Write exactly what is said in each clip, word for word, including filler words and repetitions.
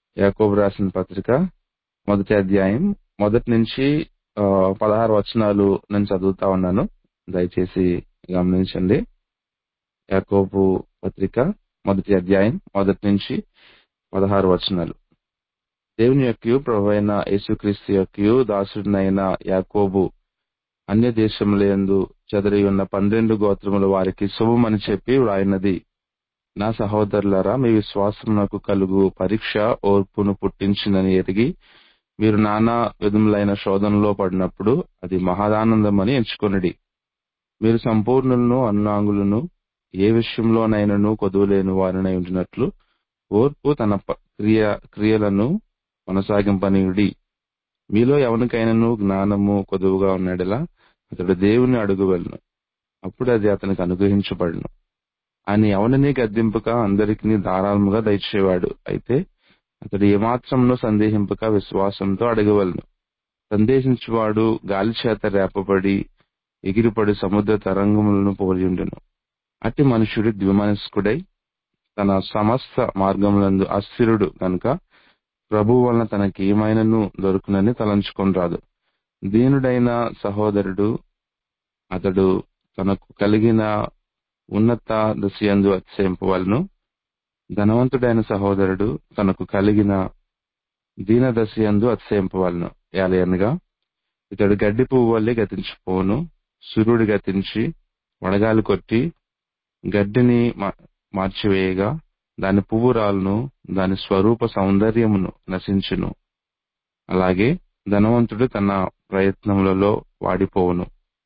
యాకోబు రాసిన పత్రిక మొదటి అధ్యాయం మొదటి నుంచి ఆ, పదహారు వచనాలు నేను చదువుతా ఉన్నాను. దయచేసి గమనించండి. యాకోబు పత్రిక మొదటి అధ్యాయం మొదటి నుంచి పదహారు వచనాలు. దేవుని యొక్కయు ప్రభువైన యేసుక్రీస్తు యొక్కయు దాసుడినైన యాకోబు అన్య దేశములందు చెదరి ఉన్న పన్నెండు గోత్రముల వారికి శుభమని చెప్పి వ్రాయినది. నా సహోదరులారా, మీ విశ్వాసమునకు కలుగు పరీక్ష ఓర్పును పుట్టించిందని ఎరిగి మీరు నానా విధములైన శోధనలో పడినప్పుడు అది మహదానందమని ఎంచుకొనుడి. మీరు సంపూర్ణులను అన్నాంగులను ఏ విషయంలోనైనను కొదువలేని వారినై ఉండినట్లు ఓర్పు తన ప- క్రియ క్రియలను కొనసాగింపనీయుడి. మీలో ఎవరికైనాను జ్ఞానము కొదువుగా ఉన్నడలా అతడు దేవుని అడుగువెళ్ళను, అప్పుడు అది అతనికి అనుగ్రహించబడును. ఆయన ఎవరిని గద్దింపక అందరికీ ధారాళముగా దయచేవాడు. అయితే అతడు ఏమాత్రమును సందేహింపక విశ్వాసంతో అడగవలను. సందేహించువాడు గాలి చేత రేపబడి ఎగిరిపడి సముద్ర తరంగములను పోలియుండును. అట్టి మనుషుడు ద్విమనస్కుడై తన సమస్త మార్గములందు అస్థిరుడు కనుక ప్రభువు వలన తనకి ఏమైనను దొరుకునని తలంచుకొనరాదు. దీనుడైన సహోదరుడు అతడు తనకు కలిగిన ఉన్నత దశయందు అతిశయింపవలను. ధనవంతుడైన సహోదరుడు తనకు కలిగిన దీన దశయందు అతిశయింపవలను. ఏలయనగా ఇతడు గడ్డి పువ్వు వల్లే గతించిపోవును. సూర్యుడు గతించి వడగాలి కొట్టి గడ్డిని మా- మార్చివేయగా దాని పువ్వు రాలును, దాని స్వరూప సౌందర్యమును నశించును. అలాగే ధనవంతుడు తన ప్రయత్నములలో వాడిపోవును.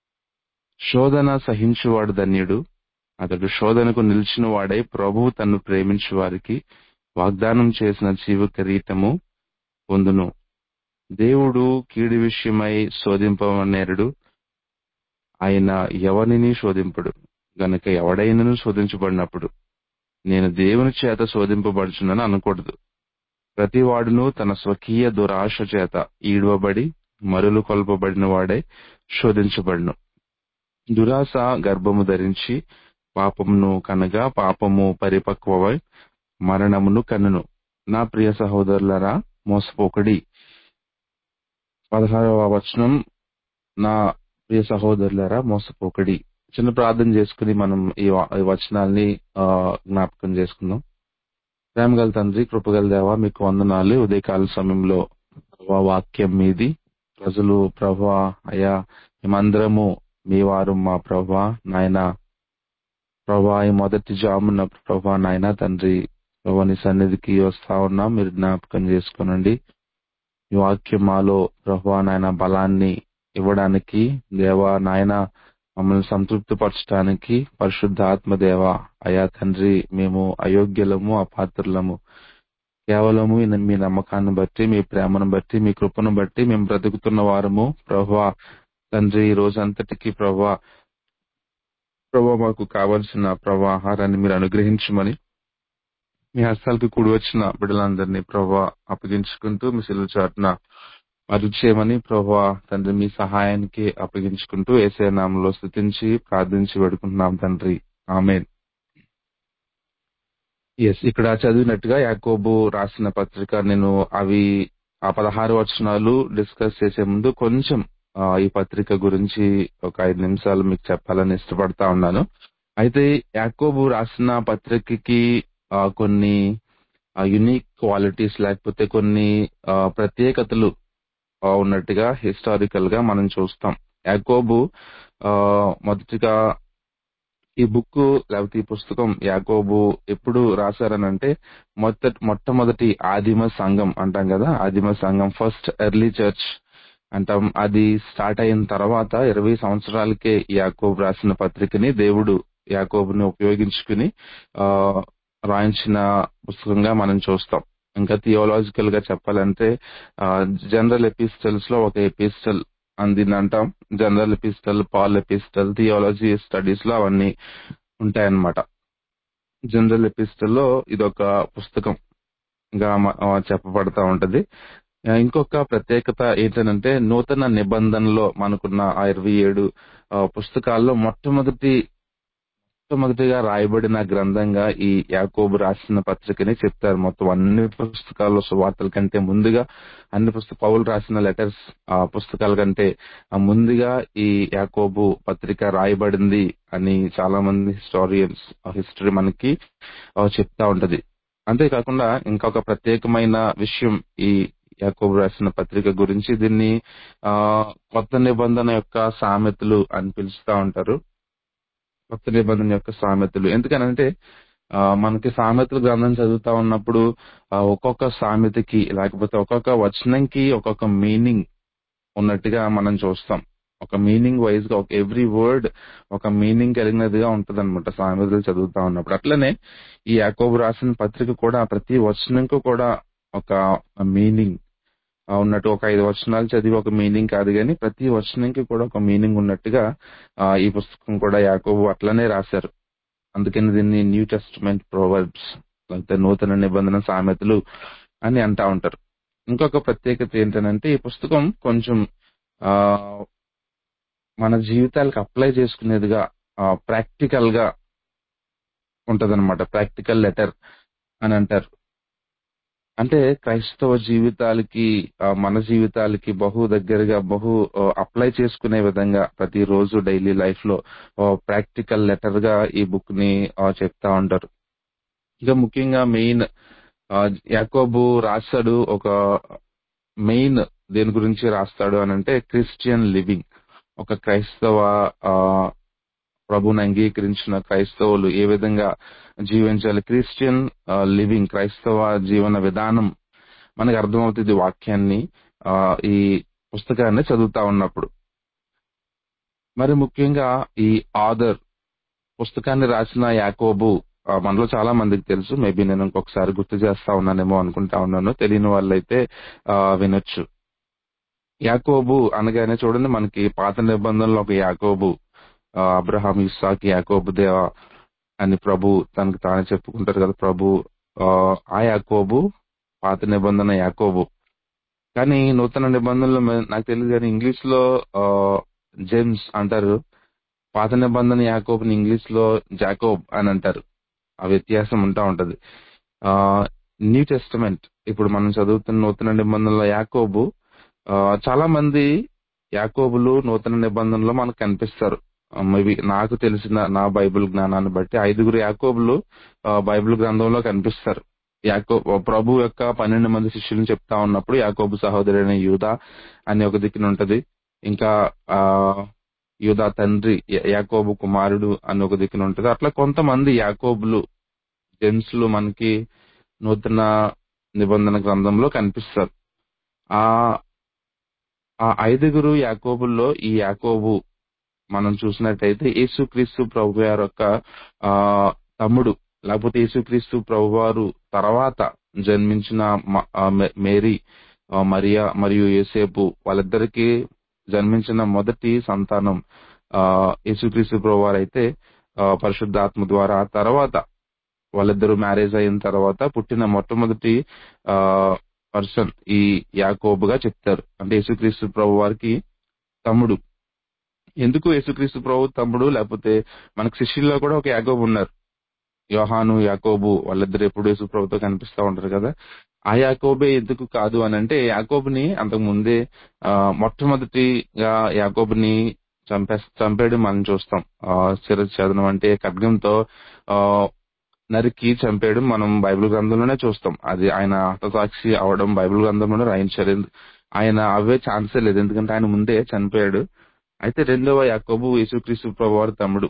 శోధన సహించువాడు ధన్యుడు. అతడు శోధనకు నిలిచిన వాడై ప్రభువు తన్ను ప్రేమించు వారికి వాగ్దానం చేసిన జీవ కిరీటము పొందును. దేవుడు కీడు విషయమై శోధింపనేరుడు. ఆయన ఎవరిని శోధింపడు గనుక ఎవడైనను శోధించబడినప్పుడు నేను దేవుని చేత శోధింపబడుచునని అనకూడదు. ప్రతివాడును తన స్వకీయ దురాశ చేత ఈడవబడి మరులు కొల్పబడిన వాడై శోధించబడును. దురాశ గర్భము ధరించి పాపమును కనగా పాపము పరిపక్వమై మరణమును కనును. నా ప్రియ సహోదరులారా, మోసపోకడి. పదహారవ వచనం, నా ప్రియ సహోదరులారా మోసపోకడి. చిన్న ప్రార్థన చేసుకుని మనం ఈ వా- ఈ వచనాల్ని ఆ, జ్ఞాపకం చేసుకుందాం. ప్రేమగల తండ్రి, కృపగల దేవా, మీకు వందనాలు. ఉదయకాల సమయంలో ప్రభా వాక్యం మీది ప్రజలు ప్రభా అయ్యా మేమందరము మీ వారు మా ప్రభా నాయన ప్రభా ఈ మొదటి జామున ప్రభా నాయన తండ్రి ప్రభా నీ సన్నిధికి వస్తా ఉన్నాం. మీరు జ్ఞాపకం చేసుకోనండి. ఈ వాక్యం మాలో ప్రభా నాయన బలాన్ని ఇవ్వడానికి దేవా నాయన మమ్మల్ని సంతృప్తి పరచడానికి పరిశుద్ధ ఆత్మదేవ అయా తండ్రి మేము అయోగ్యులము అపాత్రులము. కేవలము ఈ మీ నమ్మకాన్ని బట్టి మీ ప్రేమను బట్టి మీ కృపను బట్టి మేము బ్రతుకుతున్న వారము ప్రభా తండ్రి. ఈ రోజంతటికి ప్రభా ప్రభా మాకు కావలసిన ప్రభా ఆహారాన్ని మీరు అనుగ్రహించమని మీ హస్తాలకు కూడి వచ్చిన బిడ్డలందరినీ ప్రభా అప్పగించుకుంటూ మీ సిలువ చాటున మరుగు చేయమని ప్రభా తండ్రి మీ సహాయానికి అప్పగించుకుంటూ యేసయ్య నామములో స్తుతించి ప్రార్థించి వేడుకుంటున్నాం తండ్రి. ఆమేన్. ఎస్, ఇక్కడ చదివినట్టుగా యాకోబు రాసిన పత్రిక నేను అవి ఆ పదహారు వచనాలు డిస్కస్ చేసే ముందు కొంచెం ఆ, ఈ పత్రిక గురించి ఒక ఐదు నిమిషాలు మీకు చెప్పాలని ఇష్టపడతా ఉన్నాను. అయితే యాకోబు రాసిన పత్రికకి ఆ, కొన్ని యునిక్ క్వాలిటీస్ లేకపోతే కొన్ని ఆ, ప్రత్యేకతలు ఆ, ఉన్నట్టుగా హిస్టారికల్ గా మనం చూస్తాం. యాకోబు ఆ, మొదటిగా ఈ బుక్ లేకపోతే ఈ పుస్తకం యాకోబు ఎప్పుడు రాశారనంటే మొట్ట మొట్టమొదటి ఆదిమ సంఘం అంటాం కదా, ఆదిమ సంఘం ఫస్ట్ ఎర్లీ చర్చ్ అంటాం. అది స్టార్ట్ అయిన తర్వాత ఇరవై సంవత్సరాలకే యాకోబు రాసిన పత్రికని దేవుడు యాకోబుని ఉపయోగించుకుని ఆ రాయించిన పుస్తకంగా మనం చూస్తాం. ఇంకా థియోలాజికల్ గా చెప్పాలంటే జనరల్ ఎపిస్టల్స్ లో ఒక ఎపిస్టల్ అందిని అంటాం. General epistle, Paul epistle, theology studies లో అవన్నీ ఉంటాయన్నమాట. జనరల్ ఎపిస్టల్ లో ఇదొక పుస్తకం గా మ- ఆ, చెప్పబడతా ఉంటది. ఆ, ఇంకొక ప్రత్యేకత ఏంటంటే నూతన నిబంధనలో మనకున్న ఆ ఇరవై ఏడు ఆ, పుస్తకాల్లో మొట్టమొదటి మొట్టమొదటిగా రాయబడిన గ్రంథంగా ఈ యాకోబు రాసిన పత్రికని చెప్తారు. మొత్తం అన్ని పుస్తకాల్లో సువార్తల కంటే ముందుగా అన్ని పుస్తక పౌలు రాసిన లెటర్స్ ఆ పుస్తకాల కంటే ఆ ముందుగా ఈ యాకోబు పత్రిక రాయబడింది అని చాలా మంది హిస్టారియన్స్ హిస్టరీ మనకి ఆ, చెప్తా ఉంటది. అంతేకాకుండా ఇంకొక ప్రత్యేకమైన విషయం ఈ యాకోబు రాసిన పత్రిక గురించి, దీన్ని ఆ కొత్త నిబంధన యొక్క సామెతలు అని పిలుస్తా ఉంటారు. కొత్త నిబంధన యొక్క సామెతలు ఎందుకనంటే ఆ, మనకి సామెతలు గ్రంథం చదువుతా ఉన్నప్పుడు ఆ, ఒక్కొక్క సామెతకి లేకపోతే ఒక్కొక్క వచనంకి ఒక్కొక్క మీనింగ్ ఉన్నట్టుగా మనం చూస్తాం. ఒక మీనింగ్ వైజ్ గా ఒక ఎవ్రీ వర్డ్ ఒక మీనింగ్ కలిగినదిగా ఉంటది అనమాట సామెతలు చదువుతా ఉన్నప్పుడు. అట్లనే ఈ యాకోబు రాసిన పత్రిక కూడా ప్రతి వచనంకు కూడా ఒక మీనింగ్ ఉన్నట్టు, ఒక ఐదు వచనాలు చదివి ఒక మీనింగ్ కాదు కానీ ప్రతి వచనంకి కూడా ఒక మీనింగ్ ఉన్నట్టుగా ఆ, ఈ పుస్తకం కూడా యాకోబు అట్లనే రాశారు. అందుకని దీన్ని న్యూ టెస్టిమెంట్ ప్రోవర్బ్స్ లేకపోతే నూతన నిబంధన సామెతలు అని అంటా ఉంటారు. ఇంకొక ప్రత్యేకత ఏంటంటే ఈ పుస్తకం కొంచెం ఆ మన జీవితాలకు అప్లై చేసుకునేదిగా ప్రాక్టికల్ గా ఉంటదన్నమాట. ప్రాక్టికల్ లెటర్ అని అంటారు. అంటే క్రైస్తవ జీవితాలకి ఆ, మన జీవితాలకి బహు దగ్గరగా బహు అప్లై చేసుకునే విధంగా ప్రతిరోజు డైలీ లైఫ్ లో ప్రాక్టికల్ లెటర్ గా ఈ బుక్ ని ఆ, చెప్తా ఉంటారు. ఇక ముఖ్యంగా మెయిన్ యాకోబు రాస్తాడు ఒక మెయిన్ దేని గురించి రాస్తాడు అని అంటే క్రిస్టియన్ లివింగ్. ఒక క్రైస్తవ ఆ, ప్రభుని అంగీకరించిన క్రైస్తవులు ఏ విధంగా జీవించాలి, క్రిస్టియన్ ఆ, లివింగ్ క్రైస్తవ జీవన విధానం మనకు అర్థమవుతుంది వాక్యాన్ని ఆ, ఈ పుస్తకాన్ని చదువుతా ఉన్నప్పుడు. మరి ముఖ్యంగా ఈ ఆథర్ పుస్తకాన్ని రాసిన యాకోబు ఆ, మనలో చాలా మందికి తెలుసు. మేబీ నేను ఇంకొకసారి గుర్తు చేస్తా ఉన్నానేమో అనుకుంటా ఉన్నాను. తెలియని వాళ్ళైతే ఆ, వినొచ్చు. యాకోబు అనగానే చూడండి, మనకి పాత నిబంధనలో ఒక యాకోబు ఆ, అబ్రహాం ఇస్సాక్ యాకోబు దేవ అని ప్రభు తనకు తానే చెప్పుకుంటారు కదా ప్రభు. ఆ ఆ యాకోబు పాత నిబంధన యాకోబు. కానీ నూతన నిబంధనలో మే- నాకు తెలియదు కానీ ఇంగ్లీష్ లో ఆ, జేమ్స్ అంటారు. పాత నిబంధన యాకోబుని ఇంగ్లీష్ లో జాకోబ్ అని అంటారు. ఆ వ్యత్యాసం ఉంటా ఉంటది. ఆ న్యూ టెస్టమెంట్ ఇప్పుడు మనం చదువుతున్న నూతన నిబంధనలో యాకోబు ఆ, చాలా మంది యాకోబులు నూతన నిబంధనలో మనకు కనిపిస్తారు. మేబీ నాకు తెలిసిన నా బైబిల్ జ్ఞానాన్ని బట్టి ఐదుగురు యాకోబులు ఆ, బైబిల్ గ్రంథంలో కనిపిస్తారు. యాకో ప్రభు యొక్క పన్నెండు మంది శిష్యులను చెప్తా ఉన్నప్పుడు యాకోబు సహోదరైన యూదా అని ఒక దిక్కున ఉంటది. ఇంకా ఆ యూదా తండ్రి యా- యాకోబు కుమారుడు అని ఒక దిక్కున ఉంటది. అట్లా కొంతమంది యాకోబులు జెమ్స్లు మనకి నూతన నిబంధన గ్రంథంలో కనిపిస్తారు. ఆ ఆ ఐదుగురు యాకోబుల్లో ఈ యాకోబు మనం చూసినట్టయితే యేసుక్రీస్తు ప్రభు వారి యొక్క ఆ తమ్ముడు, లేకపోతే యేసుక్రీస్తు ప్రభు వారు తర్వాత జన్మించిన మ- ఆ మే- మేరీ ఆ మరియా మరియు యేసేపు వాళ్ళిద్దరికి జన్మించిన మొదటి సంతానం ఆ యేసుక్రీస్తు ప్రభు వారు అయితే ఆ, పరిశుద్ధాత్మ ద్వారా ఆ తర్వాత వాళ్ళిద్దరూ మ్యారేజ్ అయిన తర్వాత పుట్టిన మొట్టమొదటి ఆ పర్సన్ ఈ యాకోబుగా చెప్తారు. అంటే యేసుక్రీస్తు ప్రభు వారికి తమ్ముడు. ఎందుకు యేసుక్రీస్తు ప్రభు తమ్ముడు, లేకపోతే మనకు శిష్యుల్లో కూడా ఒక యాకోబు ఉన్నారు. యోహాను యాకోబు వాళ్ళిద్దరు ఎప్పుడు యేసు ప్రభుతో కనిపిస్తా ఉంటారు కదా. ఆ యాకోబే ఎందుకు కాదు అని అంటే యాకోబుని అంతకు ముందే ఆ, మొట్టమొదటిగా యాకోబుని చంపే చంపాడు మనం చూస్తాం. ఆ శిరఛేదనం అంటే ఖడ్గంతో ఆ నరికి చంపాడు మనం బైబిల్ గ్రంథంలోనే చూస్తాం. అది ఆయన హతసాక్షి అవడం బైబిల్ గ్రంథంలోనే రాయించారు. ఆయన అవే ఛాన్సే లేదు, ఎందుకంటే ఆయన ముందే చనిపోయాడు. అయితే రెండవ యాకోబు యేసుక్రీస్తు ప్రభు వారి తమ్ముడు.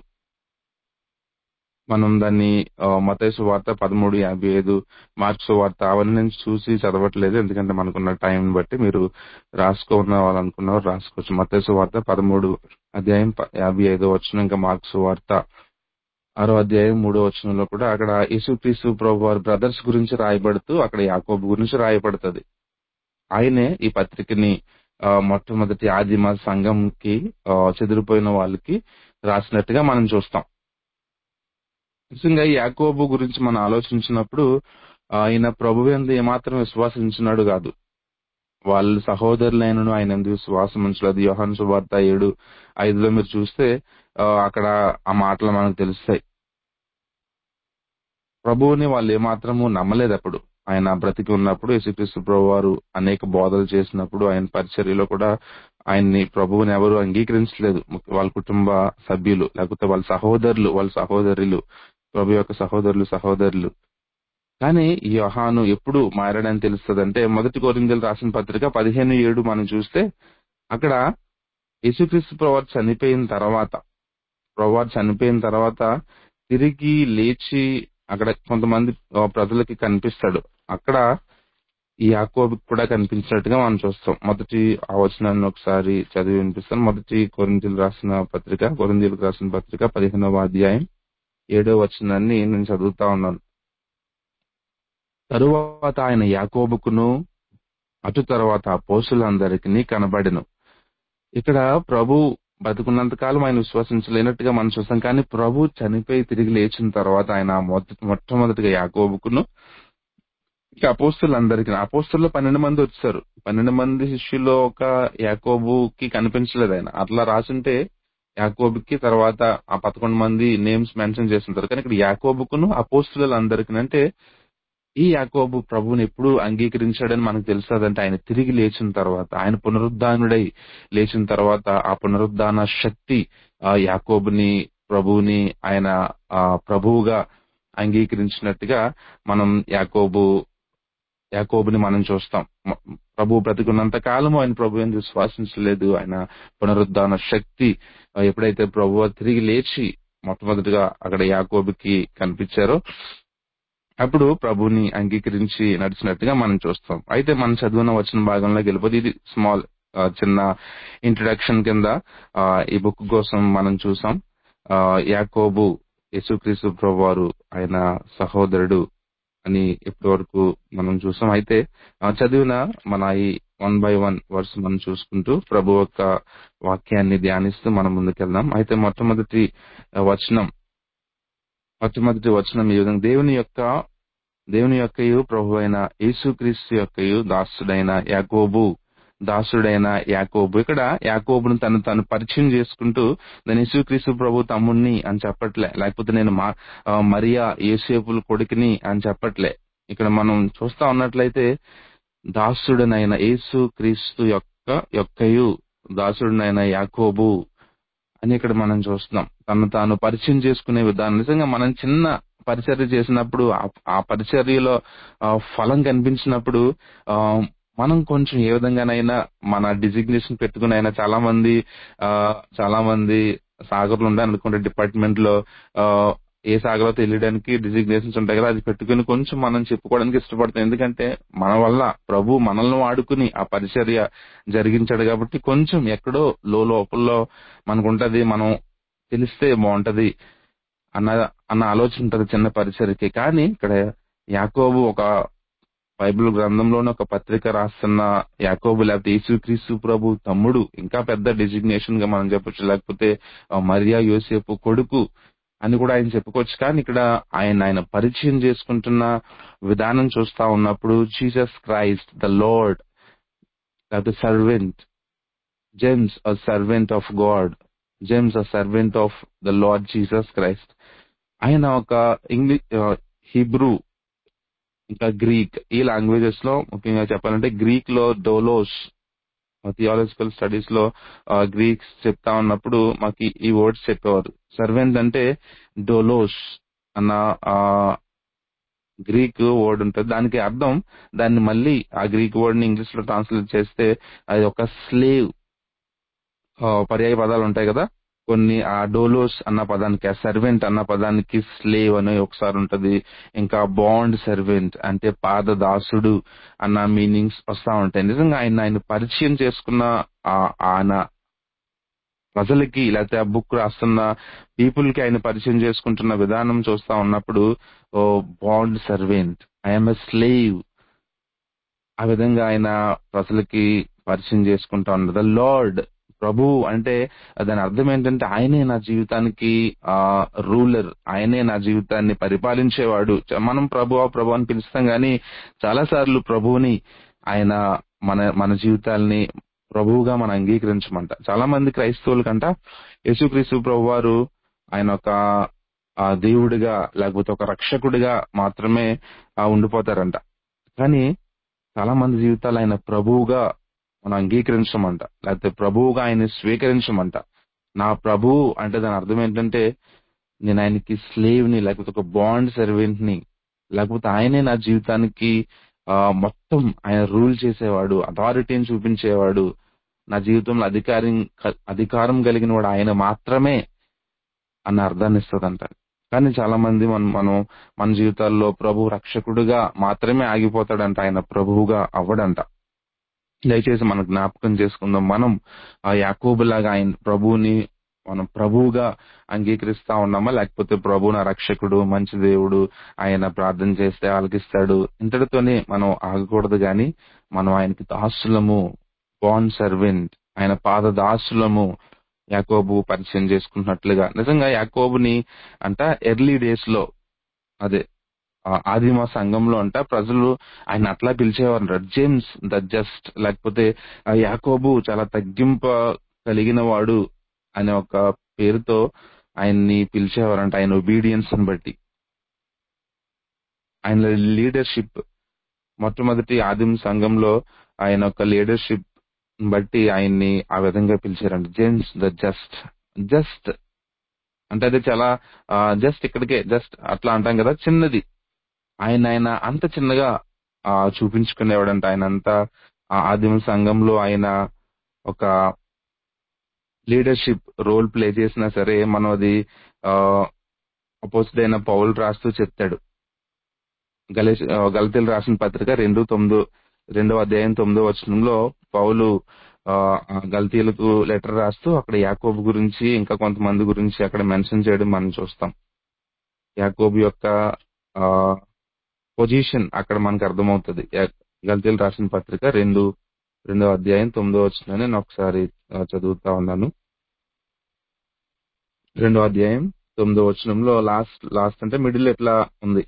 మనం దాన్ని ఆ, మత్తయి సువార్త పదమూడు యాభై ఐదు మార్క్స్ సువార్త అవన్నీ నేను చూసి చదవట్లేదు, ఎందుకంటే మనకున్న టైం బట్టి మీరు రాసుకోన్న వాళ్ళు అనుకున్నవారు రాసుకోవచ్చు. మత్తయి సువార్త పదమూడు అధ్యాయం ప- యాభై ఐదో వచ్చిన, ఇంకా మార్క్స్ సువార్త ఆరో అధ్యాయం మూడో వచనంలో కూడా అక్కడ యేసుక్రీస్తు ప్రభు వారి బ్రదర్స్ గురించి రాయబడుతూ అక్కడ యాకోబు గురించి రాయబడుతుంది. ఆయనే ఈ పత్రికని ఆ, మొట్టమొదటి ఆదిమ సంఘంకి ఆ, చెదిరిపోయిన వాళ్ళకి రాసినట్టుగా మనం చూస్తాం. నిజంగా ఈ యాకోబు గురించి మనం ఆలోచించినప్పుడు ఆయన ప్రభు యందు ఏమాత్రం విశ్వాసించినాడు కాదు. వాళ్ళ సహోదరులైనను ఆయన ఎందుకు విశ్వాసం ఉంచలేదు. యోహాను సువార్త ఏడు ఐదులో మీరు చూస్తే ఆ, అక్కడ ఆ మాటలు మనకు తెలుస్తాయి. ప్రభువుని వాళ్ళు ఏమాత్రము నమ్మలేదు అప్పుడు. ఆయన బ్రతికి ఉన్నప్పుడు యేసుక్రీస్తు ప్రభువారు అనేక బోధలు చేసినప్పుడు ఆయన పరిచర్యలో కూడా ఆయన్ని ప్రభువుని ఎవరు అంగీకరించలేదు. ముఖ్య- వాళ్ళ కుటుంబ సభ్యులు లేకపోతే వాళ్ళ సహోదరులు వాళ్ళ సహోదరులు ప్రభు యొక్క సహోదరులు సహోదరులు కానీ ఈ యోహాను ఎప్పుడు మారాడని తెలుస్తుందంటే మొదటి కొరింథీయులకు రాసిన పత్రిక పదిహేను ఏడు మనం చూస్తే అక్కడ యేసుక్రీస్తు ప్రభువారు చనిపోయిన తర్వాత ప్రభువారు చనిపోయిన తర్వాత తిరిగి లేచి అక్కడ కొంతమంది ఆ, ప్రజలకి కనిపిస్తాడు. అక్కడ ఈ యాకోబుకి కూడా కనిపించినట్టుగా మనం చూస్తాం. మొదటి ఆ వచనాన్ని ఒకసారి చదివి వినిపిస్తాను. మొదటి కొరింథీయులకు రాసిన పత్రిక కొరింథీయులకు రాసిన పత్రిక పదిహేనవ అధ్యాయం ఏడో వచనాన్ని నేను చదువుతా ఉన్నాను. తరువాత ఆయన యాకోబుకును అటు తర్వాత అపోస్తులందరికీ కనబడెను. ఇక్కడ ప్రభు బతుకున్నంత కాలం ఆయన విశ్వసించలేనట్టుగా మనం చూస్తాం. కానీ ప్రభు చనిపోయి తిరిగి లేచిన తర్వాత ఆయన మొదటి మొట్టమొదటిగా యాకోబుకును ఇక అపోస్తులందరికీ అపోస్తుల్లో పన్నెండు మంది వచ్చారు. పన్నెండు మంది శిష్యుల్లో ఒక యాకోబుకి కనిపించలేదు ఆయన. అట్లా రాసుంటే యాకోబుకి తర్వాత ఆ పదకొండు మంది నేమ్స్ మెన్షన్ చేస్తుంటారు. కానీ ఇక్కడ యాకోబుకును అపోస్తులందరికీ అంటే ఈ యాకోబు ప్రభువుని ఎప్పుడు అంగీకరించాడని మనకు తెలుస్తుందంటే ఆయన తిరిగి లేచిన తర్వాత ఆయన పునరుద్ధానుడై లేచిన తర్వాత ఆ పునరుద్ధాన శక్తి ఆ యాకోబుని ప్రభువుని ఆయన ఆ ప్రభువుగా అంగీకరించినట్టుగా మనం యాకోబు యాకోబుని మనం చూస్తాం. మ- ప్రభు బ్రతికున్నంత కాలము ఆయన ప్రభువుని విశ్వాసించలేదు. ఆయన పునరుద్ధాన శక్తి ఆ, ఎప్పుడైతే ప్రభు తిరిగి లేచి మొట్టమొదటిగా అక్కడ యాకోబుకి కనిపించారో అప్పుడు ప్రభుని అంగీకరించి నడిచినట్టుగా మనం చూస్తాం. అయితే మనం చదివిన వచ్చిన భాగంలోకి వెళ్ళిపోతే ఇది స్మాల్ చిన్న ఇంట్రడక్షన్ కింద ఆ, ఈ బుక్ కోసం మనం చూసాం. ఆ, యాకోబు యేసుక్రీస్తు ప్రభువారు ఆయన సహోదరుడు అని ఇప్పటి వరకు మనం చూసాం. అయితే ఆ, చదివిన మన ఈ వన్ బై వన్ వర్స్ మనం చూసుకుంటూ ప్రభు యొక్క వాక్యాన్ని ధ్యానిస్తూ మనం ముందుకెళ్దాం. అయితే మొట్టమొదటి ఆ, వచనం మొట్టమొదటి వచనం ఈ విధంగా దేవుని యొక్క దేవుని యొక్కయు ప్రభు అయిన యేసుక్రీస్తు యొక్కయు దాసుడైన యాకోబు దాసుడైన యాకోబు ఇక్కడ యాకోబును తను తను పరిచయం చేసుకుంటూ నేను యేసుక్రీస్తు ప్రభు తమ్ముణ్ణి అని చెప్పట్లే, లేకపోతే నేను మా ఆ, మరియా యేసేపుల కొడుకుని అని చెప్పట్లే. ఇక్కడ మనం చూస్తా ఉన్నట్లయితే దాసుడనైన యేసుక్రీస్తు యొక్క యొక్కయు దాసుడనైన యాకోబు అని ఇక్కడ మనం చూస్తున్నాం. తను తాను పరిచయం చేసుకునే విధానం నిజంగా మనం చిన్న పరిచర్య చేసినప్పుడు ఆ- ఆ పరిచర్యలో ఆ, ఫలం కనిపించినప్పుడు ఆ, మనం కొంచెం ఏ విధంగానైనా మన డిజిగ్నేషన్ పెట్టుకుని అయినా చాలా మంది ఆ, చాలా మంది సాగర్లు ఉండాలి అనుకుంటే డిపార్ట్మెంట్ లో ఆ, ఏ సాగరో తెలియడానికి డిజిగ్నేషన్స్ ఉంటాయి కదా, అది పెట్టుకుని కొంచెం మనం చెప్పుకోవడానికి ఇష్టపడతాం. ఎందుకంటే మన వల్ల ప్రభు మనల్ని వాడుకుని ఆ పరిచర్య జరిగించాడు కాబట్టి కొంచెం ఎక్కడో లో లోపల్లో మనకుంటది, మనం తెలిస్తే బాగుంటది అన్న అన్న ఆలోచన ఉంటది చిన్న పరిచర్కి. కానీ ఇక్కడ యాకోబు ఒక బైబిల్ గ్రంథంలోనే ఒక పత్రిక రాస్తున్న యాకోబు లేకపోతే యేసుక్రీస్తు ప్రభు తమ్ముడు, ఇంకా పెద్ద డెసిగ్నేషన్ గా మనం చెప్పొచ్చు, లేకపోతే ఆ, మరియా యోసేపు కొడుకు అని కూడా ఆయన చెప్పుకోవచ్చు. కానీ ఇక్కడ ఆయన ఆయన పరిచయం చేసుకుంటున్న విధానం చూస్తా ఉన్నప్పుడు జీసస్ క్రైస్ట్ ద లార్డ్ లేకపోతే servant James a servant of God James a servant of the lord Jesus Christ. ఆయన ఒక ఇంగ్లీష్ హిబ్రూ ఇంకా గ్రీక్ ఈ లాంగ్వేజెస్ లో ముఖ్యంగా చెప్పాలంటే గ్రీక్ లో డోలోస్ థియాలజికల్ స్టడీస్ లో గ్రీక్స్ చెప్తా ఉన్నప్పుడు మాకు ఈ వర్డ్స్ చెప్పేవారు. సర్వెంట్ అంటే డోలోస్ అన్న ఆ, గ్రీక్ వర్డ్ ఉంటుంది. దానికి అర్థం దాన్ని మళ్ళీ ఆ గ్రీక్ వర్డ్ ని ఇంగ్లీష్ లో ట్రాన్స్లేట్ చేస్తే అది ఒక స్లేవ్. పర్యాయ పదాలు ఉంటాయి కదా కొన్ని, ఆ డోలోస్ అన్న పదానికి ఆ సర్వెంట్ అన్న పదానికి స్లేవ్ అని ఒకసారి ఉంటది. ఇంకా బాండ్ సర్వెంట్ అంటే పాద దాసుడు అన్న మీనింగ్స్ వస్తా ఉంటాయి. నిజంగా ఆయన ఆయన పరిచయం చేసుకున్న ఆ ఆయన ప్రజలకి లేకపోతే ఆ బుక్ రాస్తున్న పీపుల్ కి ఆయన పరిచయం చేసుకుంటున్న విధానం చూస్తా ఉన్నప్పుడు ఓ bond servant, I'm a slave, ఆ విధంగా ఆయన ప్రజలకి పరిచయం చేసుకుంటా ఉన్నారు. ద లార్డ్ ప్రభు అంటే దాని అర్థం ఏంటంటే ఆయనే నా జీవితానికి ఆ రూలర్, ఆయనే నా జీవితాన్ని పరిపాలించేవాడు. చ- మనం ప్రభు ప్రభు అని పిలుస్తాం గానీ చాలా సార్లు ప్రభువుని ఆయన మన మన జీవితాల్ని ప్రభువుగా మనం అంగీకరించమంట. చాలా మంది క్రైస్తవుల కంట యేసుక్రీస్తు ప్రభు వారు ఆయన ఒక ఆ దేవుడిగా లేకపోతే ఒక రక్షకుడిగా మాత్రమే ఆ ఉండిపోతారంట. కానీ చాలా మంది జీవితాలు ఆయన ప్రభువుగా మనం అంగీకరించమంట. లేకపోతే ప్రభువుగా ఆయన్ని స్వీకరించమంట. నా ప్రభువు అంటే దాని అర్థం ఏంటంటే నేను ఆయనకి స్లేవ్‌ని లేకపోతే ఒక బాండ్ సర్వెంట్‌ని లేకపోతే ఆయనే నా జీవితానికి ఆహ్, మొత్తం ఆయన రూల్ చేసేవాడు, అథారిటీని చూపించేవాడు. నా జీవితంలో అధికారం క అధికారం కలిగిన వాడు ఆయన మాత్రమే అన్న అర్థాన్ని ఇస్తదంట. కానీ చాలా మంది మనం మనం మన జీవితాల్లో ప్రభు రక్షకుడుగా మాత్రమే ఆగిపోతాడంట. ఆయన ప్రభువుగా అవ్వడంట. దయచేసి మనం జ్ఞాపకం చేసుకుందాం. మనం ఆ యాకోబులాగా ఆయన ప్రభువుని మనం ప్రభువుగా అంగీకరిస్తా ఉన్నామా? లేకపోతే ప్రభువు నా రక్షకుడు, మంచి దేవుడు, ఆయన ప్రార్థన చేస్తే ఆలకిస్తాడు. ఇంతటితోనే మనం ఆగకూడదు గాని, మనం ఆయనకి దాసులము, బాండ్ సర్వెంట్, ఆయన పాద దాసులము యాకోబు పరిచయం చేసుకున్నట్లుగా. నిజంగా యాకోబుని అంట ఎర్లీ డేస్ లో అదే ఆ ఆదిమ సంఘంలో అంట ప్రజలు ఆయన అట్లా పిలిచేవారంట. జేమ్స్ ద జస్ట్ లేకపోతే ఆ యాకోబు చాలా తగ్గింప కలిగిన వాడు అనే ఒక పేరుతో ఆయన్ని పిలిచేవారంట. ఆయన ఒబీడియన్స్ ని బట్టి, ఆయన లీడర్షిప్ మొట్టమొదటి ఆదిమ సంఘంలో ఆయన యొక్క లీడర్షిప్ బట్టి ఆయన్ని ఆ విధంగా పిలిచారంట. James the just. జస్ట్ అంటే అది చాలా జస్ట్ ఇక్కడికే జస్ట్ అట్లా అంటాం కదా, చిన్నది. ఆయన ఆయన అంత చిన్నగా ఆ చూపించుకునేవాడంట. ఆయన అంతా ఆ ఆదిమ సంఘంలో ఆయన ఒక లీడర్షిప్ రోల్ ప్లే చేసినా సరే మనం అది ఆ అపోజిట్ అయిన పౌలు రాస్తూ చెప్తాడు. గలే గలతీలు రాసిన పత్రిక రెండు తొమ్మిదో రెండవ అధ్యాయం తొమ్మిదో వచనంలో పౌలు ఆ ఆ గలతీలకు లెటర్ రాస్తూ అక్కడ యాకోబు గురించి ఇంకా కొంతమంది గురించి అక్కడ మెన్షన్ చేయడం మనం చూస్తాం. యాకోబు యొక్క ఆ పొజిషన్ అక్కడ మనకు అర్థమవుతుంది. యా- గలతీలు రాసిన పత్రిక రెండు రెండవ అధ్యాయం తొమ్మిదో వచనాన్ని నేను ఒకసారి ఆ, చదువుతా ఉన్నాను. రెండో అధ్యాయం తొమ్మిదో వచనంలో లాస్ట్ లాస్ట్ అంటే మిడిల్ ఎట్లా ఉంది.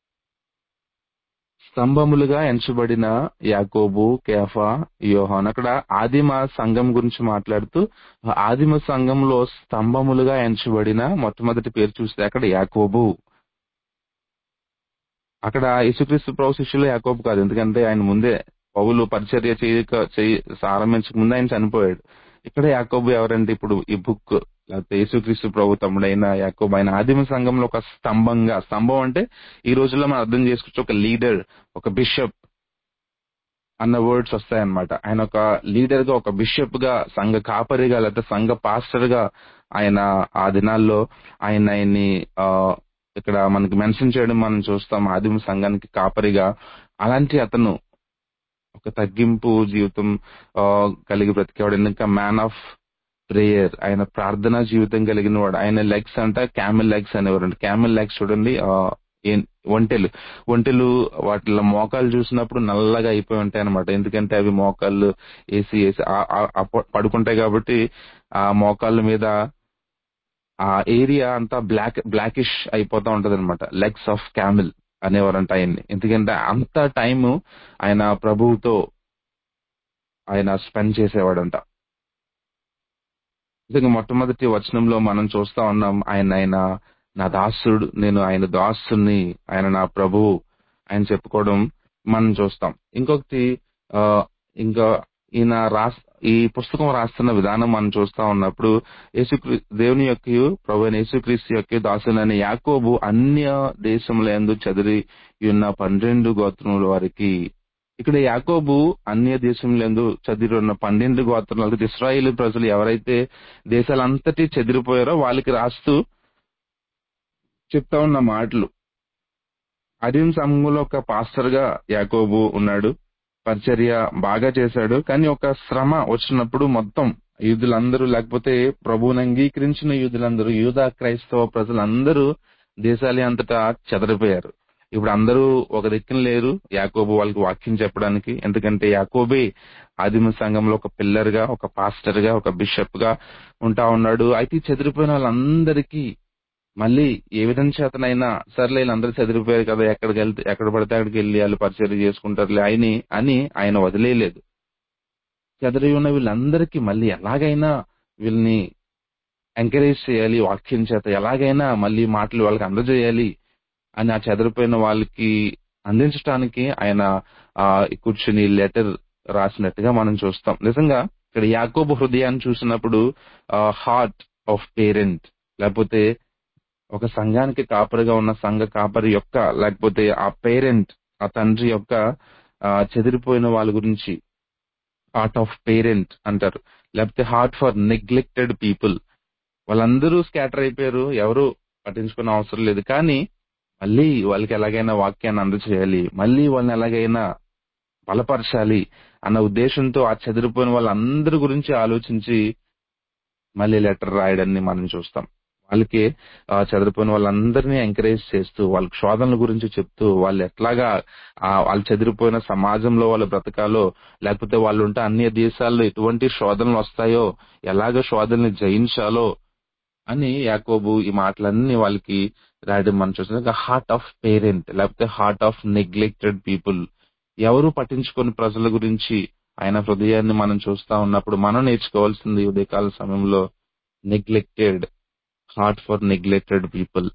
స్తంభములుగా ఎంచబడిన యాకోబు, కేఫా, యోహాన్. అక్కడ ఆదిమ సంఘం గురించి మాట్లాడుతూ ఆ ఆదిమ సంఘంలో స్తంభములుగా ఎంచబడిన మొట్టమొదటి పేరు చూస్తే అక్కడ యాకోబు. అక్కడ యేసుక్రీస్తు ప్రభు శిష్యులు యాకోబు కాదు. ఎందుకంటే ఆయన ముందే పౌలు పరిచర్య చేయక చేయ ఆరంభించక ముందే ఆయన చనిపోయాడు. ఇక్కడ యాకోబు ఎవరంటే ఇప్పుడు ఈ బుక్ లేకపోతే యేసుక్రీస్తు ప్రభు తమ్ముడైన యాకోబు ఆయన ఆదిమ సంఘంలో ఒక స్తంభంగా, స్తంభం అంటే ఈ రోజుల్లో మనం అర్థం చేసుకోవచ్చు ఒక లీడర్, ఒక బిషప్ అన్న వర్డ్స్ వస్తాయన్నమాట. ఆయన ఒక లీడర్ గా, ఒక బిషప్ గా, సంఘ కాపరిగా లేకపోతే సంఘ పాస్టర్ గా ఆయన ఆ దినాల్లో ఆయన ఆయన్ని ఆ ఇక్కడ మనకి మెన్షన్ చేయడం మనం చూస్తాం. ఆదిమ సంఘానికి కాపరిగా అలాంటి అతను ఒక తగ్గింపు జీవితం ఆ కలిగి బ్రతికేవాడు. ఇంకా మ్యాన్ ఆఫ్ ప్రేయర్, ఆయన ప్రార్థనా జీవితం కలిగిన వాడు. ఆయన లెగ్స్ అంట క్యామెల్ లెగ్స్ అనేవారు. క్యామెల్ లెగ్స్ చూడండి, ఆ ఏం- ఒంటెలు ఒంటెలు వాటిలో మోకాలు చూసినప్పుడు నల్లగా అయిపోయి ఉంటాయి అనమాట. ఎందుకంటే అవి మోకాళ్ళు వేసి వేసి ఆ- ఆ- ఆ ప- పడుకుంటాయి కాబట్టి ఆ మోకాళ్ళ మీద ఆ ఏరియా అంతా బ్లాక్ బ్లాకిష్ అయిపోతా ఉంటది అనమాట. లెగ్స్ ఆఫ్ క్యామిల్ అనేవారంట ఆయన్ని. ఎందుకంటే అంత టైం ఆయన ప్రభువుతో ఆయన స్పెండ్ చేసేవాడంట. నిజంగా మొట్టమొదటి వచనంలో మనం చూస్తా ఉన్నాం ఆయన ఆయన నా దాసుడు, నేను ఆయన దాసుని, ఆయన నా ప్రభువు ఆయన చెప్పుకోవడం మనం చూస్తాం. ఇంకొకటి ఆ ఇంకా ఈయన రాస్ ఈ పుస్తకం రాస్తున్న విధానం మనం చూస్తా ఉన్నప్పుడు యేసుక్రీ దేవుని యొక్క ప్రభు అయిన యేసుక్రీస్తు యొక్క దాసునని యాకోబు అన్య దేశములందు చెదిరి ఉన్న పన్నెండు గోత్రముల వారికి. ఇక్కడ యాకోబు అన్య దేశంలో చదివి ఉన్న పన్నెండు గోత్రాలు ఇశ్రాయేలు ప్రజలు ఎవరైతే దేశాలంతటి చెదిరిపోయారో వాళ్ళకి రాస్తూ చెప్తా ఉన్న మాటలు. అడియం సమూహంలో ఒక పాస్టర్ గా యాకోబు ఉన్నాడు. పరిచర్య బాగా చేశాడు. కానీ ఒక శ్రమ వచ్చినప్పుడు మొత్తం యూదులందరూ లేకపోతే ప్రభువుని అంగీకరించిన యూదులందరూ, యూదా క్రైస్తవ ప్రజలందరూ దేశాలి అంతటా చెదరిపోయారు. ఇప్పుడు అందరూ ఒక దిక్కున లేరు యాకోబు వాళ్ళకి వాక్యం చెప్పడానికి. ఎందుకంటే యాకోబే ఆదిమ సంఘంలో ఒక పిల్లర్ గా, ఒక పాస్టర్ గా, ఒక బిషప్ గా ఉంటా ఉన్నాడు. అయితే ఈ చెదిరిపోయిన వాళ్ళందరికీ మళ్ళీ ఏ విధం చేతనైనా సర్లే వీళ్ళందరూ చదివిపోయారు కదా, ఎక్కడికి వెళ్తే ఎక్కడ పడితే అక్కడికి వెళ్ళి వాళ్ళు పరిచర్య చేసుకుంటారులే అని అని ఆయన వదిలేయలేదు. చెదరి ఉన్న వీళ్ళందరికీ మళ్ళీ ఎలాగైనా వీళ్ళని ఎంకరేజ్ చేయాలి వాక్యం చేత, ఎలాగైనా మళ్ళీ మాటలు వాళ్ళకి అందజేయాలి అని ఆ చెదిరిపోయిన వాళ్ళకి అందించడానికి ఆయన ఆ కూర్చుని లెటర్ రాసినట్టుగా మనం చూస్తాం. నిజంగా ఇక్కడ యాకోబు హృదయాన్ని చూసినప్పుడు హార్ట్ ఆఫ్ పేరెంట్, లేకపోతే ఒక సంఘానికి కాపరిగా ఉన్న సంఘ కాపరి యొక్క, లేకపోతే ఆ పేరెంట్ ఆ తండ్రి యొక్క ఆ చెదిరిపోయిన వాళ్ళ గురించి హార్ట్ ఆఫ్ పేరెంట్ అంటారు. లేకపోతే హార్ట్ ఫర్ నెగ్లెక్టెడ్ పీపుల్. వాళ్ళందరూ స్కాటర్ అయిపోయారు, ఎవరు పట్టించుకున్న అవసరం లేదు, కానీ మళ్ళీ వాళ్ళకి ఎలాగైనా వాక్యాన్ని అందజేయాలి, మళ్ళీ వాళ్ళని ఎలాగైనా బలపరచాలి అన్న ఉద్దేశంతో ఆ చెదిరిపోయిన వాళ్ళందరి గురించి ఆలోచించి మళ్ళీ లెటర్ రాయడాన్ని మనం చూస్తాం. వాళ్ళకి ఆ చెదిరిపోయిన వాళ్ళందరినీ ఎంకరేజ్ చేస్తూ, వాళ్ళకి శోధనల గురించి చెప్తూ, వాళ్ళు ఎట్లాగా ఆ వాళ్ళు చెదిరిపోయిన సమాజంలో వాళ్ళు బ్రతకాలో, లేకపోతే వాళ్ళు ఉంటే అన్ని దేశాల్లో ఎటువంటి శోధనలు వస్తాయో, ఎలాగ శోధనని జయించాలో అని యాకోబు ఈ మాటలన్నీ వాళ్ళకి రాయడం మనం చూస్తున్నాం. హార్ట్ ఆఫ్ పేరెంట్, లేకపోతే హార్ట్ ఆఫ్ నెగ్లెక్టెడ్ పీపుల్, ఎవరు పట్టించుకొని ప్రజల గురించి ఆయన హృదయాన్ని మనం చూస్తా ఉన్నప్పుడు మనం నేర్చుకోవాల్సింది ఉదయకాల సమయంలో neglected heart for neglected people.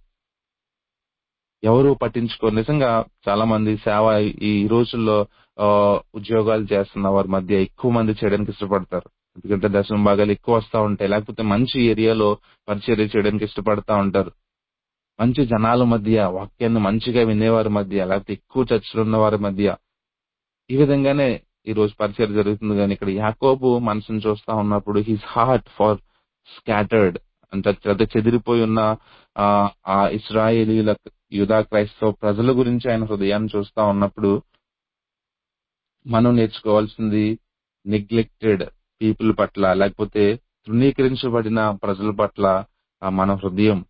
ఎవరు పట్టించుకోరు. నిజంగా చాలా మంది సేవ ఈ రోజుల్లో ఆ ఉద్యోగాలు చేస్తున్న వారి మధ్య ఎక్కువ మంది చేయడానికి ఇష్టపడతారు. ఎందుకంటే దశమ భాగాలు ఎక్కువ వస్తా ఉంటాయి, లేకపోతే మంచి ఏరియాలో పరిచర్య చేయడానికి ఇష్టపడతా ఉంటారు. మంచి జనాల మధ్య వాక్యాన్ని మంచిగా వినేవారి మధ్య, లేకపోతే ఎక్కువ చర్చలు ఉన్న వారి మధ్య, ఈ విధంగానే ఈ రోజు పరిచయం జరుగుతుంది. కానీ ఇక్కడ యాకోబు మనసును చూస్తా ఉన్నప్పుడు హిస్ హార్ట్ ఫర్ స్కాటర్డ్ అంటే చెదిరిపోయి ఉన్న ఆ ఆ ఇస్రాయేలీల యూదా క్రైస్తవ ప్రజల గురించి ఆయన హృదయాన్ని చూస్తా ఉన్నప్పుడు మనం నేర్చుకోవాల్సింది నెగ్లెక్టెడ్ పీపుల్ పట్ల, లేకపోతే తృణీకరించబడిన ప్రజల పట్ల ఆ మన హృదయం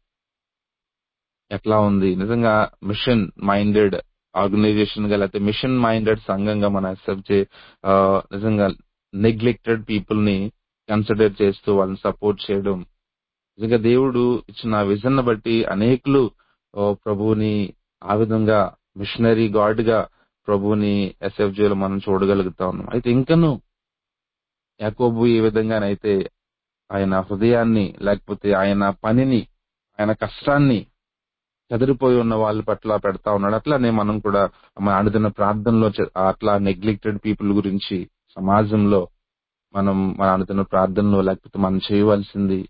ఎట్లా ఉంది. నిజంగా మిషన్ మైండెడ్ ఆర్గనైజేషన్ గా, లేకపోతే మిషన్ మైండెడ్ సంఘంగా మన ఎస్ఎఫ్జే నిజంగా నెగ్లెక్టెడ్ పీపుల్ ని కన్సిడర్ చేస్తూ వాళ్ళని సపోర్ట్ చేయడం, నిజంగా దేవుడు ఇచ్చిన విజన్ బట్టి అనేకులు ప్రభువుని ఆ విధంగా మిషనరీ గాడ్ గా ప్రభువుని ఎస్ఎఫ్జేలో మనం చూడగలుగుతా ఉన్నాం. అయితే ఇంకనూ యాకోబు ఏ విధంగానైతే ఆయన హృదయాన్ని, లేకపోతే ఆయన పనిని, ఆయన కష్టాన్ని చెదిరిపోయి ఉన్న వాళ్ళ పట్ల పెడతా ఉన్నాడు. అట్లానే మనం కూడా మన అనుదిన ప్రార్థనలో అట్లా నెగ్లెక్టెడ్ పీపుల్ గురించి సమాజంలో మనం మన అనుదిన ప్రార్థనలో, లేకపోతే మనం చేయవలసింది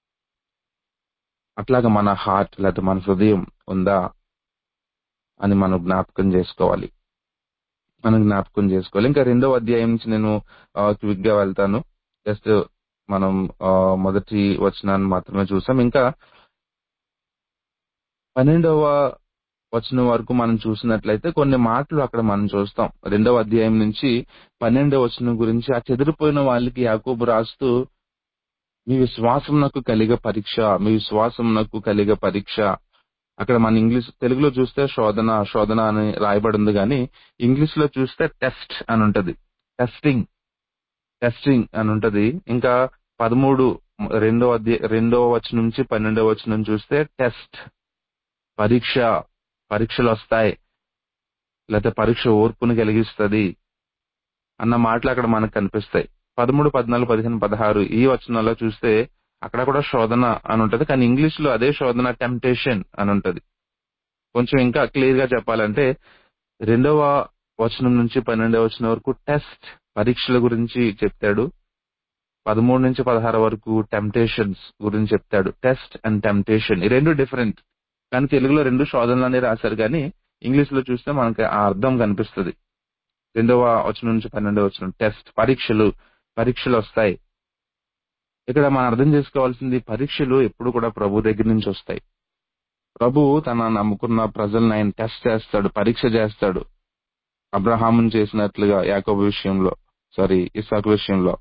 అట్లాగా మన హార్ట్ లేకపోతే మన హృదయం ఉందా అని మనం జ్ఞాపకం చేసుకోవాలి. మనం జ్ఞాపకం చేసుకోవాలి. ఇంకా రెండవ అధ్యాయం నుంచి నేను క్విక్ గా వెళ్తాను. జస్ట్ మనం మొదటి వచనాన్ని మాత్రమే చూసాం. ఇంకా పన్నెండవ వచనం వరకు మనం చూసినట్లయితే కొన్ని మాటలు అక్కడ మనం చూస్తాం. రెండవ అధ్యాయం నుంచి పన్నెండవ వచనం గురించి ఆ చెదిరిపోయిన వాళ్ళకి యాకోబు రాస్తూ, మీ విశ్వాసం నాకు కలిగ పరీక్ష, మీ విశ్వాసం నాకు కలిగ పరీక్ష. అక్కడ మన ఇంగ్లీష్ తెలుగులో చూస్తే శోధన శోధన అని రాయబడింది, కానీ ఇంగ్లీష్ లో చూస్తే టెస్ట్ అని ఉంటది. టెస్టింగ్ టెస్టింగ్ అని ఉంటది. ఇంకా పదమూడు రెండో అధ్యాయ రెండవ వచనం నుంచి పన్నెండవ వచనం చూస్తే టెస్ట్ పరీక్ష, పరీక్షలు వస్తాయి, లేకపోతే పరీక్ష ఓర్పుని కలిగిస్తుంది అన్న మాటలు అక్కడ మనకు కనిపిస్తాయి. పదమూడు పద్నాలుగు పదిహేను పదహారు ఈ వచనాల్లో చూస్తే అక్కడ కూడా శోధన అని ఉంటది, కానీ ఇంగ్లీష్ లో అదే శోధన టెంప్టేషన్ అని ఉంటది. కొంచెం ఇంకా క్లియర్ గా చెప్పాలంటే రెండవ వచనం నుంచి పన్నెండవ వచనం వరకు టెస్ట్ పరీక్షల గురించి చెప్తాడు. పదమూడు నుంచి పదహారు వరకు టెంప్టేషన్స్ గురించి చెప్తాడు. టెస్ట్ అండ్ టెంప్టేషన్ ఈ రెండు డిఫరెంట్, కానీ తెలుగులో రెండు శోధనలనే రాశారు, కానీ ఇంగ్లీష్ లో చూస్తే మనకి ఆ అర్థం కనిపిస్తుంది. రెండవ వచనం నుంచి పన్నెండవ వచనం టెస్ట్ పరీక్షలు, పరీక్షలు వస్తాయి. ఇక్కడ మనం అర్థం చేసుకోవాల్సింది పరీక్షలు ఎప్పుడు కూడా ప్రభు దగ్గర నుంచి వస్తాయి. ప్రభు తన నమ్ముకున్న ప్రజలను ఆయన టెస్ట్ చేస్తాడు, పరీక్ష చేస్తాడు. అబ్రహామును చేసినట్లుగా యాకోబు విషయంలో, సారీ ఇస్సాకు విషయంలో.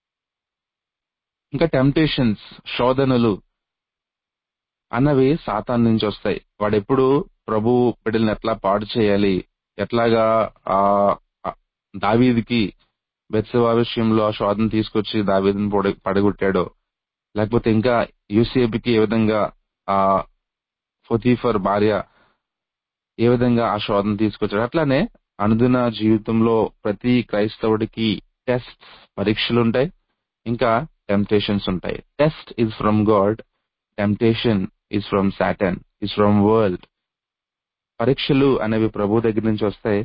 ఇంకా టెంప్టేషన్స్ శోధనలు అన్నవి సాతాన్ నుంచి వస్తాయి. వాడెప్పుడు ప్రభు బిడ్డల్ని ఎట్లా పాడు చేయాలి, ఎట్లాగా ఆ దావీదుకి బెత్షెబా విషయంలో ఆ శోధన తీసుకొచ్చి దావీదుని పడగొట్టాడో, లేకపోతే ఇంకా యూసేపుకి ఏ విధంగా ఆ పొతీఫర్ భార్య ఏ విధంగా ఆ శోధన తీసుకొచ్చాడు, అట్లానే అనుదిన జీవితంలో ప్రతి క్రైస్తవుడికి టెస్ట్ పరీక్షలు ఉంటాయి, ఇంకా టెంప్టేషన్స్ ఉంటాయి. Test is from God, temptation is from Satan, is from world. పరీక్షలు అనేవి ప్రభు దగ్గర నుంచి వస్తాయి.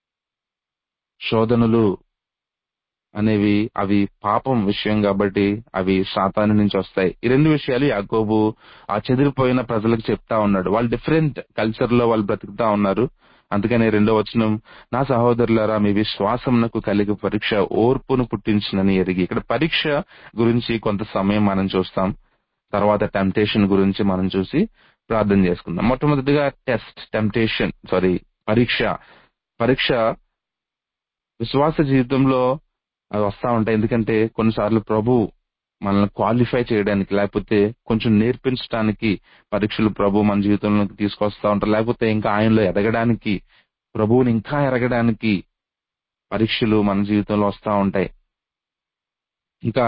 శోధనలు అనేవి అవి పాపం విషయం కాబట్టి అవి సాతాను నుంచి వస్తాయి. ఈ రెండు విషయాలు యాకోబు ఆ చెదిరిపోయిన ప్రజలకు చెప్తా ఉన్నాడు. వాళ్ళు డిఫరెంట్ కల్చర్ లో వాళ్ళు బ్రతుకుతా ఉన్నారు. అందుకని రెండో వచనం, నా సహోదరులారా మీ విశ్వాసమునకు కలిగి పరీక్ష ఓర్పును పుట్టించునని ఎరిగి. ఇక్కడ పరీక్ష గురించి కొంత సమయం మనం చూస్తాం. తర్వాత టెంప్టేషన్ గురించి మనం చూసి ప్రార్థన చేసుకుందాం. మొట్టమొదటిగా టెస్ట్, టెంప్టేషన్ సారీ పరీక్ష. పరీక్ష విశ్వాస జీవితంలో అవి వస్తా ఉంటాయి. ఎందుకంటే కొన్నిసార్లు ప్రభు మనల్ని క్వాలిఫై చేయడానికి, లేకపోతే కొంచెం నేర్పించడానికి పరీక్షలు ప్రభు మన జీవితంలోకి తీసుకొస్తా ఉంటారు. లేకపోతే ఇంకా ఆయనలో ఎదగడానికి, ప్రభువుని ఇంకా ఎరగడానికి పరీక్షలు మన జీవితంలో వస్తా ఉంటాయి. ఇంకా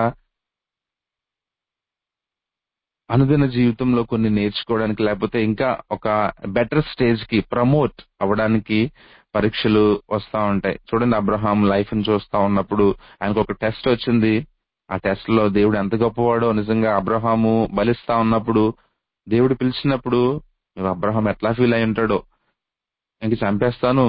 అనుదిన జీవితంలో కొన్ని నేర్చుకోవడానికి, లేకపోతే ఇంకా ఒక బెటర్ స్టేజ్ కి ప్రమోట్ అవ్వడానికి పరీక్షలు వస్తా ఉంటాయి. చూడండి, అబ్రహాం లైఫ్ ని చూస్తా ఉన్నప్పుడు ఆయనకు ఒక టెస్ట్ వచ్చింది. ఆ టెస్ట్ లో దేవుడు ఎంత గొప్పవాడో నిజంగా అబ్రహాము బలిస్తా ఉన్నప్పుడు దేవుడు పిలిచినప్పుడు అబ్రహాం ఎట్లా ఫీల్ అయి ఉంటాడో, ఇంక చంపేస్తాను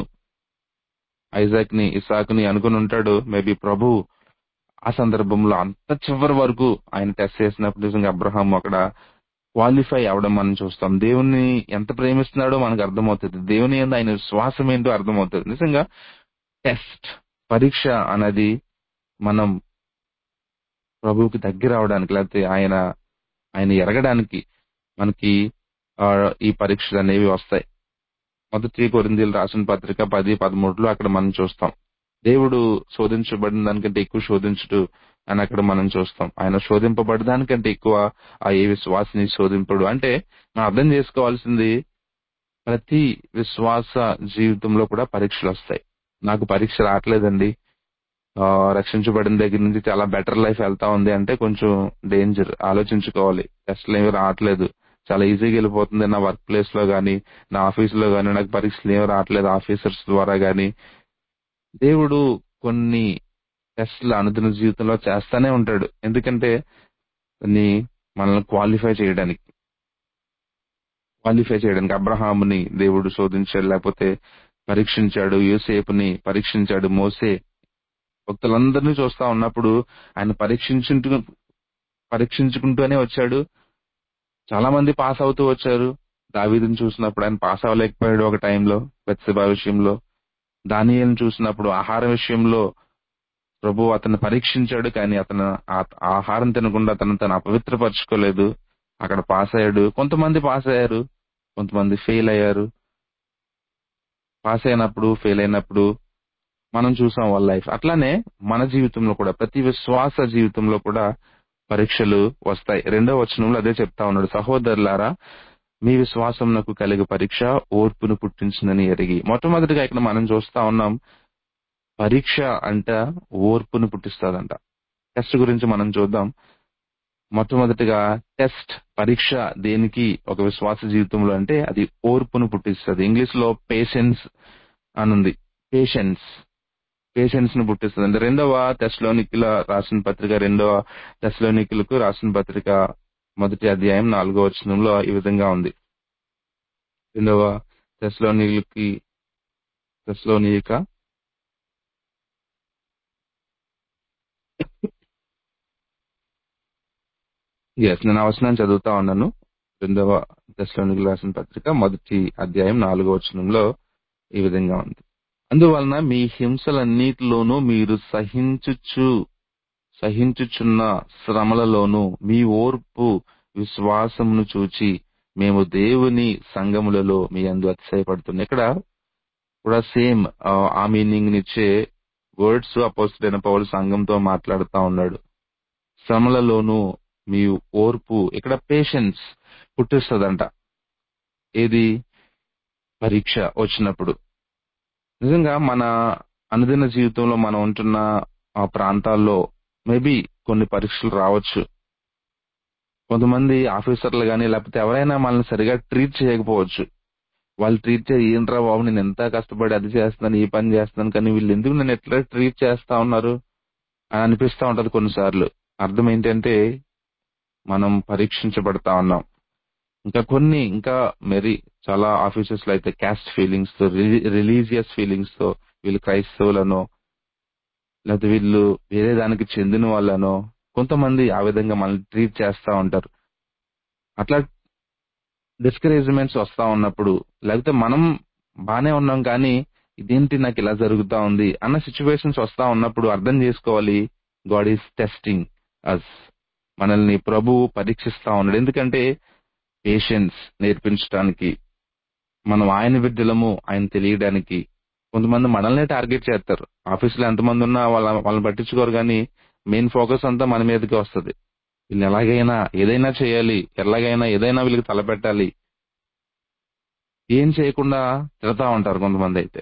ఐజాక్ ని ఇసాకుని అనుకుని ఉంటాడు. మేబీ ప్రభు ఆ సందర్భంలో అంత చివరి వరకు ఆయన టెస్ట్ చేసినప్పుడు నిజంగా అబ్రహాం అక్కడ క్వాలిఫై అవడం మనం చూస్తాం. దేవుణ్ణి ఎంత ప్రేమిస్తున్నాడో మనకు అర్థమవుతుంది. దేవుని యందు ఆయన విశ్వాసం ఏంటో అర్థమవుతుంది. నిజంగా టెస్ట్, పరీక్ష అనేది మనం ప్రభువుకి దగ్గర అవడానికి, లేకపోతే ఆయన ఆయన ఎరగడానికి మనకి ఆ, ఈ పరీక్షలు అనేవి వస్తాయి. మొదటి కొరింథీయులకు రాసిన పత్రిక పది పదమూడులో అక్కడ మనం చూస్తాం. దేవుడు శోధించబడిన దానికంటే ఎక్కువ శోధించుడు అని అక్కడ మనం చూస్తాం. ఆయన శోధింపబడిన దానికంటే ఎక్కువ ఆ ఏ విశ్వాసిని శోధింపడు. అంటే మనం అర్థం చేసుకోవాల్సింది, ప్రతి విశ్వాస జీవితంలో కూడా పరీక్షలు వస్తాయి. నాకు పరీక్ష రావట్లేదండి, ఆ, రక్షించబడిన దగ్గర నుంచి చాలా బెటర్ లైఫ్ వెళ్తా ఉంది అంటే కొంచెం డేంజర్, ఆలోచించుకోవాలి. టెస్ట్లు ఏమి రావట్లేదు, చాలా ఈజీగా వెళ్ళిపోతుంది నా వర్క్ ప్లేస్ లో గానీ, నా ఆఫీస్ లో గానీ నాకు పరీక్షలు ఏమి రావట్లేదు ఆఫీసర్స్ ద్వారా గానీ. దేవుడు కొన్ని టెస్ట్లు అనుదిన జీవితంలో చేస్తానే ఉంటాడు. ఎందుకంటే దాన్ని మనల్ని క్వాలిఫై చేయడానికి క్వాలిఫై చేయడానికి అబ్రహాముని దేవుడు శోధించాడు, లేకపోతే పరీక్షించాడు. యోసేపుని పరీక్షించాడు. మోసే భక్తులందరినీ చూస్తా ఉన్నప్పుడు ఆయన పరీక్షించుకుంటూ పరీక్షించుకుంటూనే వచ్చాడు. చాలా మంది పాస్ అవుతూ వచ్చారు. దావీదుని చూసినప్పుడు ఆయన పాస్ అవ్వలేకపోయాడు ఒక టైంలో బెత్షెబా విషయంలో. దానియేలుని చూసినప్పుడు ఆహార విషయంలో ప్రభు అతన్ని పరీక్షించాడు, కానీ అతను ఆ- ఆహారం తినకుండా అతను తను అపవిత్రపరచుకోలేదు. అక్కడ పాస్ అయ్యాడు. కొంతమంది పాస్ అయ్యారు, కొంతమంది ఫెయిల్ అయ్యారు. పాస్ అయినప్పుడు ఫెయిల్ అయినప్పుడు మనం చూసాం వాళ్ళ లైఫ్. అట్లానే మన జీవితంలో కూడా, ప్రతి విశ్వాస జీవితంలో కూడా పరీక్షలు వస్తాయి. రెండో వచనంలో అదే చెప్తా ఉన్నాడు, సహోదరులారా మీ విశ్వాసం నాకు కలిగే పరీక్ష ఓర్పును పుట్టించిందని ఎరిగి. మొట్టమొదటిగా ఇక్కడ మనం చూస్తా ఉన్నాం, పరీక్ష అంట ఓర్పును పుట్టిస్తాదంట. టెస్ట్ గురించి మనం చూద్దాం. మొట్టమొదటిగా టెస్ట్, పరీక్ష దేనికి ఒక విశ్వాస జీవితంలో అంటే అది ఓర్పును పుట్టిస్తుంది. ఇంగ్లీష్ లో పేషెన్స్ అనుంది. పేషెన్స్ పేషెన్స్ ను పుట్టిస్తుంది. రెండవ తెస్సలోనికీల రాసిన పత్రిక రెండవ తెస్సలోనికీలకు రాసిన పత్రిక మొదటి అధ్యాయం నాలుగో వచనంలో ఈ విధంగా ఉంది. రెండవ తెస్సలోనికీ తెస్సలోనిక ఎస్ నేను ఆ వచనాన్ని చదువుతా ఉన్నాను. రెండవ తెస్సలోనికీలకు రాసిన పత్రిక మొదటి అధ్యాయం నాలుగో వచనంలో ఈ విధంగా ఉంది. అందువలన మీ హింసలన్నిటిలోనూ మీరు సహించుచు సహించుచున్న శ్రమలలోనూ మీ ఓర్పు విశ్వాసమును చూచి మేము దేవుని సంఘములలో మీ యందు అతిశయపడుతున్నాం. ఇక్కడ కూడా సేమ్ ఆ మీనింగ్ నిచ్చే వర్డ్స్ అపోస్తలుడైన పౌలు సంఘంతో మాట్లాడుతా ఉన్నాడు. శ్రమలలోనూ మీ ఓర్పు, ఇక్కడ పేషెన్స్ పుట్టిస్తుందంట. ఏది? పరీక్ష వచ్చినప్పుడు. నిజంగా మన అనుదిన జీవితంలో మనం ఉంటున్న ఆ ప్రాంతాల్లో మేబీ కొన్ని పరీక్షలు రావచ్చు. కొంతమంది ఆఫీసర్లు గానీ లేకపోతే ఎవరైనా మనల్ని సరిగా ట్రీట్ చేయకపోవచ్చు. వాళ్ళు ట్రీట్ చేయ ఏంట్రా బాబు, నేను ఎంత కష్టపడి అది చేస్తున్నాను, ఈ పని చేస్తున్నాను, కానీ వీళ్ళు ఎందుకు నన్ను ఎట్లా ట్రీట్ చేస్తా ఉన్నారు అని అనిపిస్తా ఉంటది కొన్నిసార్లు. అర్థం ఏంటంటే మనం పరీక్షించబడతా ఉన్నాం. ఇంకా కొన్ని ఇంకా మరి చాలా ఆఫీసెస్ లో అయితే క్యాస్ట్ ఫీలింగ్స్ తో రిలీజియస్ ఫీలింగ్స్ తో వీళ్ళు క్రైస్తవులనో లేకపోతే వీళ్ళు వేరే దానికి చెందిన వాళ్ళనో కొంతమంది ఆ విధంగా మనల్ని ట్రీట్ చేస్తా ఉంటారు. అట్లా డిస్కరేజ్మెంట్స్ వస్తా ఉన్నప్పుడు లేకపోతే మనం బానే ఉన్నాం కానీ ఇదేంటి నాకు ఇలా జరుగుతా ఉంది అన్న సిచ్యువేషన్స్ వస్తా ఉన్నప్పుడు అర్థం చేసుకోవాలి, గాడ్ ఈస్ టెస్టింగ్ అస్. మనల్ని ప్రభు పరీక్షిస్తా ఉన్నాడు. ఎందుకంటే పేషెన్స్ నేర్పించడానికి, మనం ఆయన బిడ్డలము ఆయన తెలియడానికి. కొంతమంది మనల్నే టార్గెట్ చేస్తారు. ఆఫీసులో ఎంతమంది ఉన్నా వాళ్ళ వాళ్ళని పట్టించుకోరు కానీ మెయిన్ ఫోకస్ అంతా మన మీదకే వస్తుంది. వీళ్ళు ఎలాగైనా ఏదైనా చేయాలి, ఎలాగైనా ఏదైనా వీళ్ళకి తలపెట్టాలి. ఏం చేయకుండా తిడతా ఉంటారు కొంతమంది అయితే.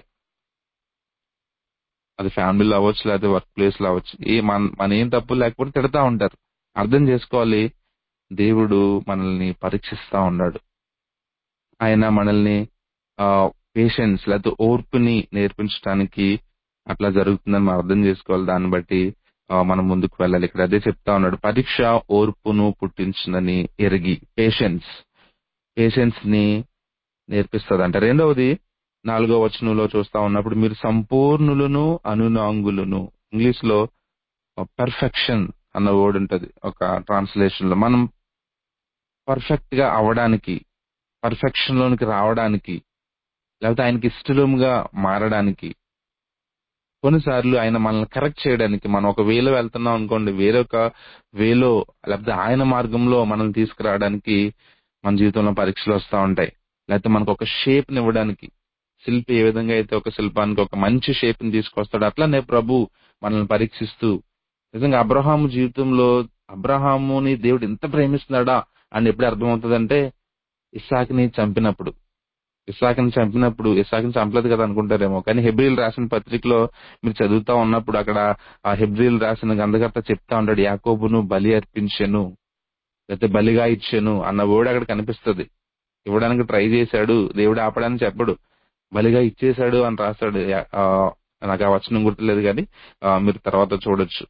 అది ఫ్యామిలీలో అవ్వచ్చు, లేకపోతే వర్క్ ప్లేస్ లో అవ్వచ్చు. ఏ మన మన ఏం తప్పు లేకపోతే తిడతా ఉంటారు. అర్థం చేసుకోవాలి, దేవుడు మనల్ని పరీక్షిస్తా ఉన్నాడు. ఆయన మనల్ని ఆ పేషెన్స్ లేకపోతే ఓర్పుని నేర్పించడానికి అట్లా జరుగుతుందని మనం అర్థం చేసుకోవాలి. దాన్ని బట్టి ఆ, మనం ముందుకు వెళ్ళాలి. ఇక్కడ అదే చెప్తా ఉన్నాడు, పరీక్ష ఓర్పును పుట్టించిందని ఎరిగి. పేషెన్స్ పేషెన్స్ ని నేర్పిస్తుంది అంట. రెండవది నాలుగో వచనంలో చూస్తా ఉన్నప్పుడు, మీరు సంపూర్ణులను అనునాంగులను. ఇంగ్లీష్ లో పర్ఫెక్షన్ అన్న వర్డ్ ఉంటది ఒక ట్రాన్స్లేషన్ లో. మనం పర్ఫెక్ట్ గా అవడానికి, పర్ఫెక్షన్ లోనికి రావడానికి, లేకపోతే ఆయనకి ఇష్టలుగా మారడానికి, కొన్నిసార్లు ఆయన మనల్ని కరెక్ట్ చేయడానికి, మనం ఒక వేలో వెళ్తున్నాం అనుకోండి, వేరొక వేలో లేకపోతే ఆయన మార్గంలో మనల్ని తీసుకురావడానికి మన జీవితంలో పరీక్షలు వస్తూ ఉంటాయి. లేకపోతే మనకు ఒక షేప్ ని ఇవ్వడానికి, శిల్పి ఏ విధంగా అయితే ఒక శిల్పానికి ఒక మంచి షేప్ ని తీసుకొస్తాడు, అట్లానే ప్రభు మనల్ని పరీక్షిస్తూ. నిజంగా అబ్రహాము జీవితంలో అబ్రహాముని దేవుడు ఎంత ప్రేమిస్తున్నాడా అని ఎప్పుడు అర్థమవుతుందంటే, ఇస్సాకుని చంపినప్పుడు. ఇస్సాకుని చంపినప్పుడు, ఇస్సాకుని చంపలేదు కదా అనుకుంటారేమో, కానీ హెబ్రీలు రాసిన పత్రికలో మీరు చదువుతా ఉన్నప్పుడు అక్కడ ఆ హెబ్రీలు రాసిన గంధకర్త చెప్తా ఉంటాడు, యాకోబును బలి అర్పించెను లేకపోతే బలిగా ఇచ్చాను అన్న వర్డ్ అక్కడ కనిపిస్తుంది. ఇవ్వడానికి ట్రై చేశాడు, దేవుడు ఆపడానికి చెప్పడు, బలిగా ఇచ్చేశాడు అని రాస్తాడు. యా- ఆ, నాకు ఆ వచనం గుర్తులేదు కానీ ఆ, మీరు తర్వాత చూడొచ్చు.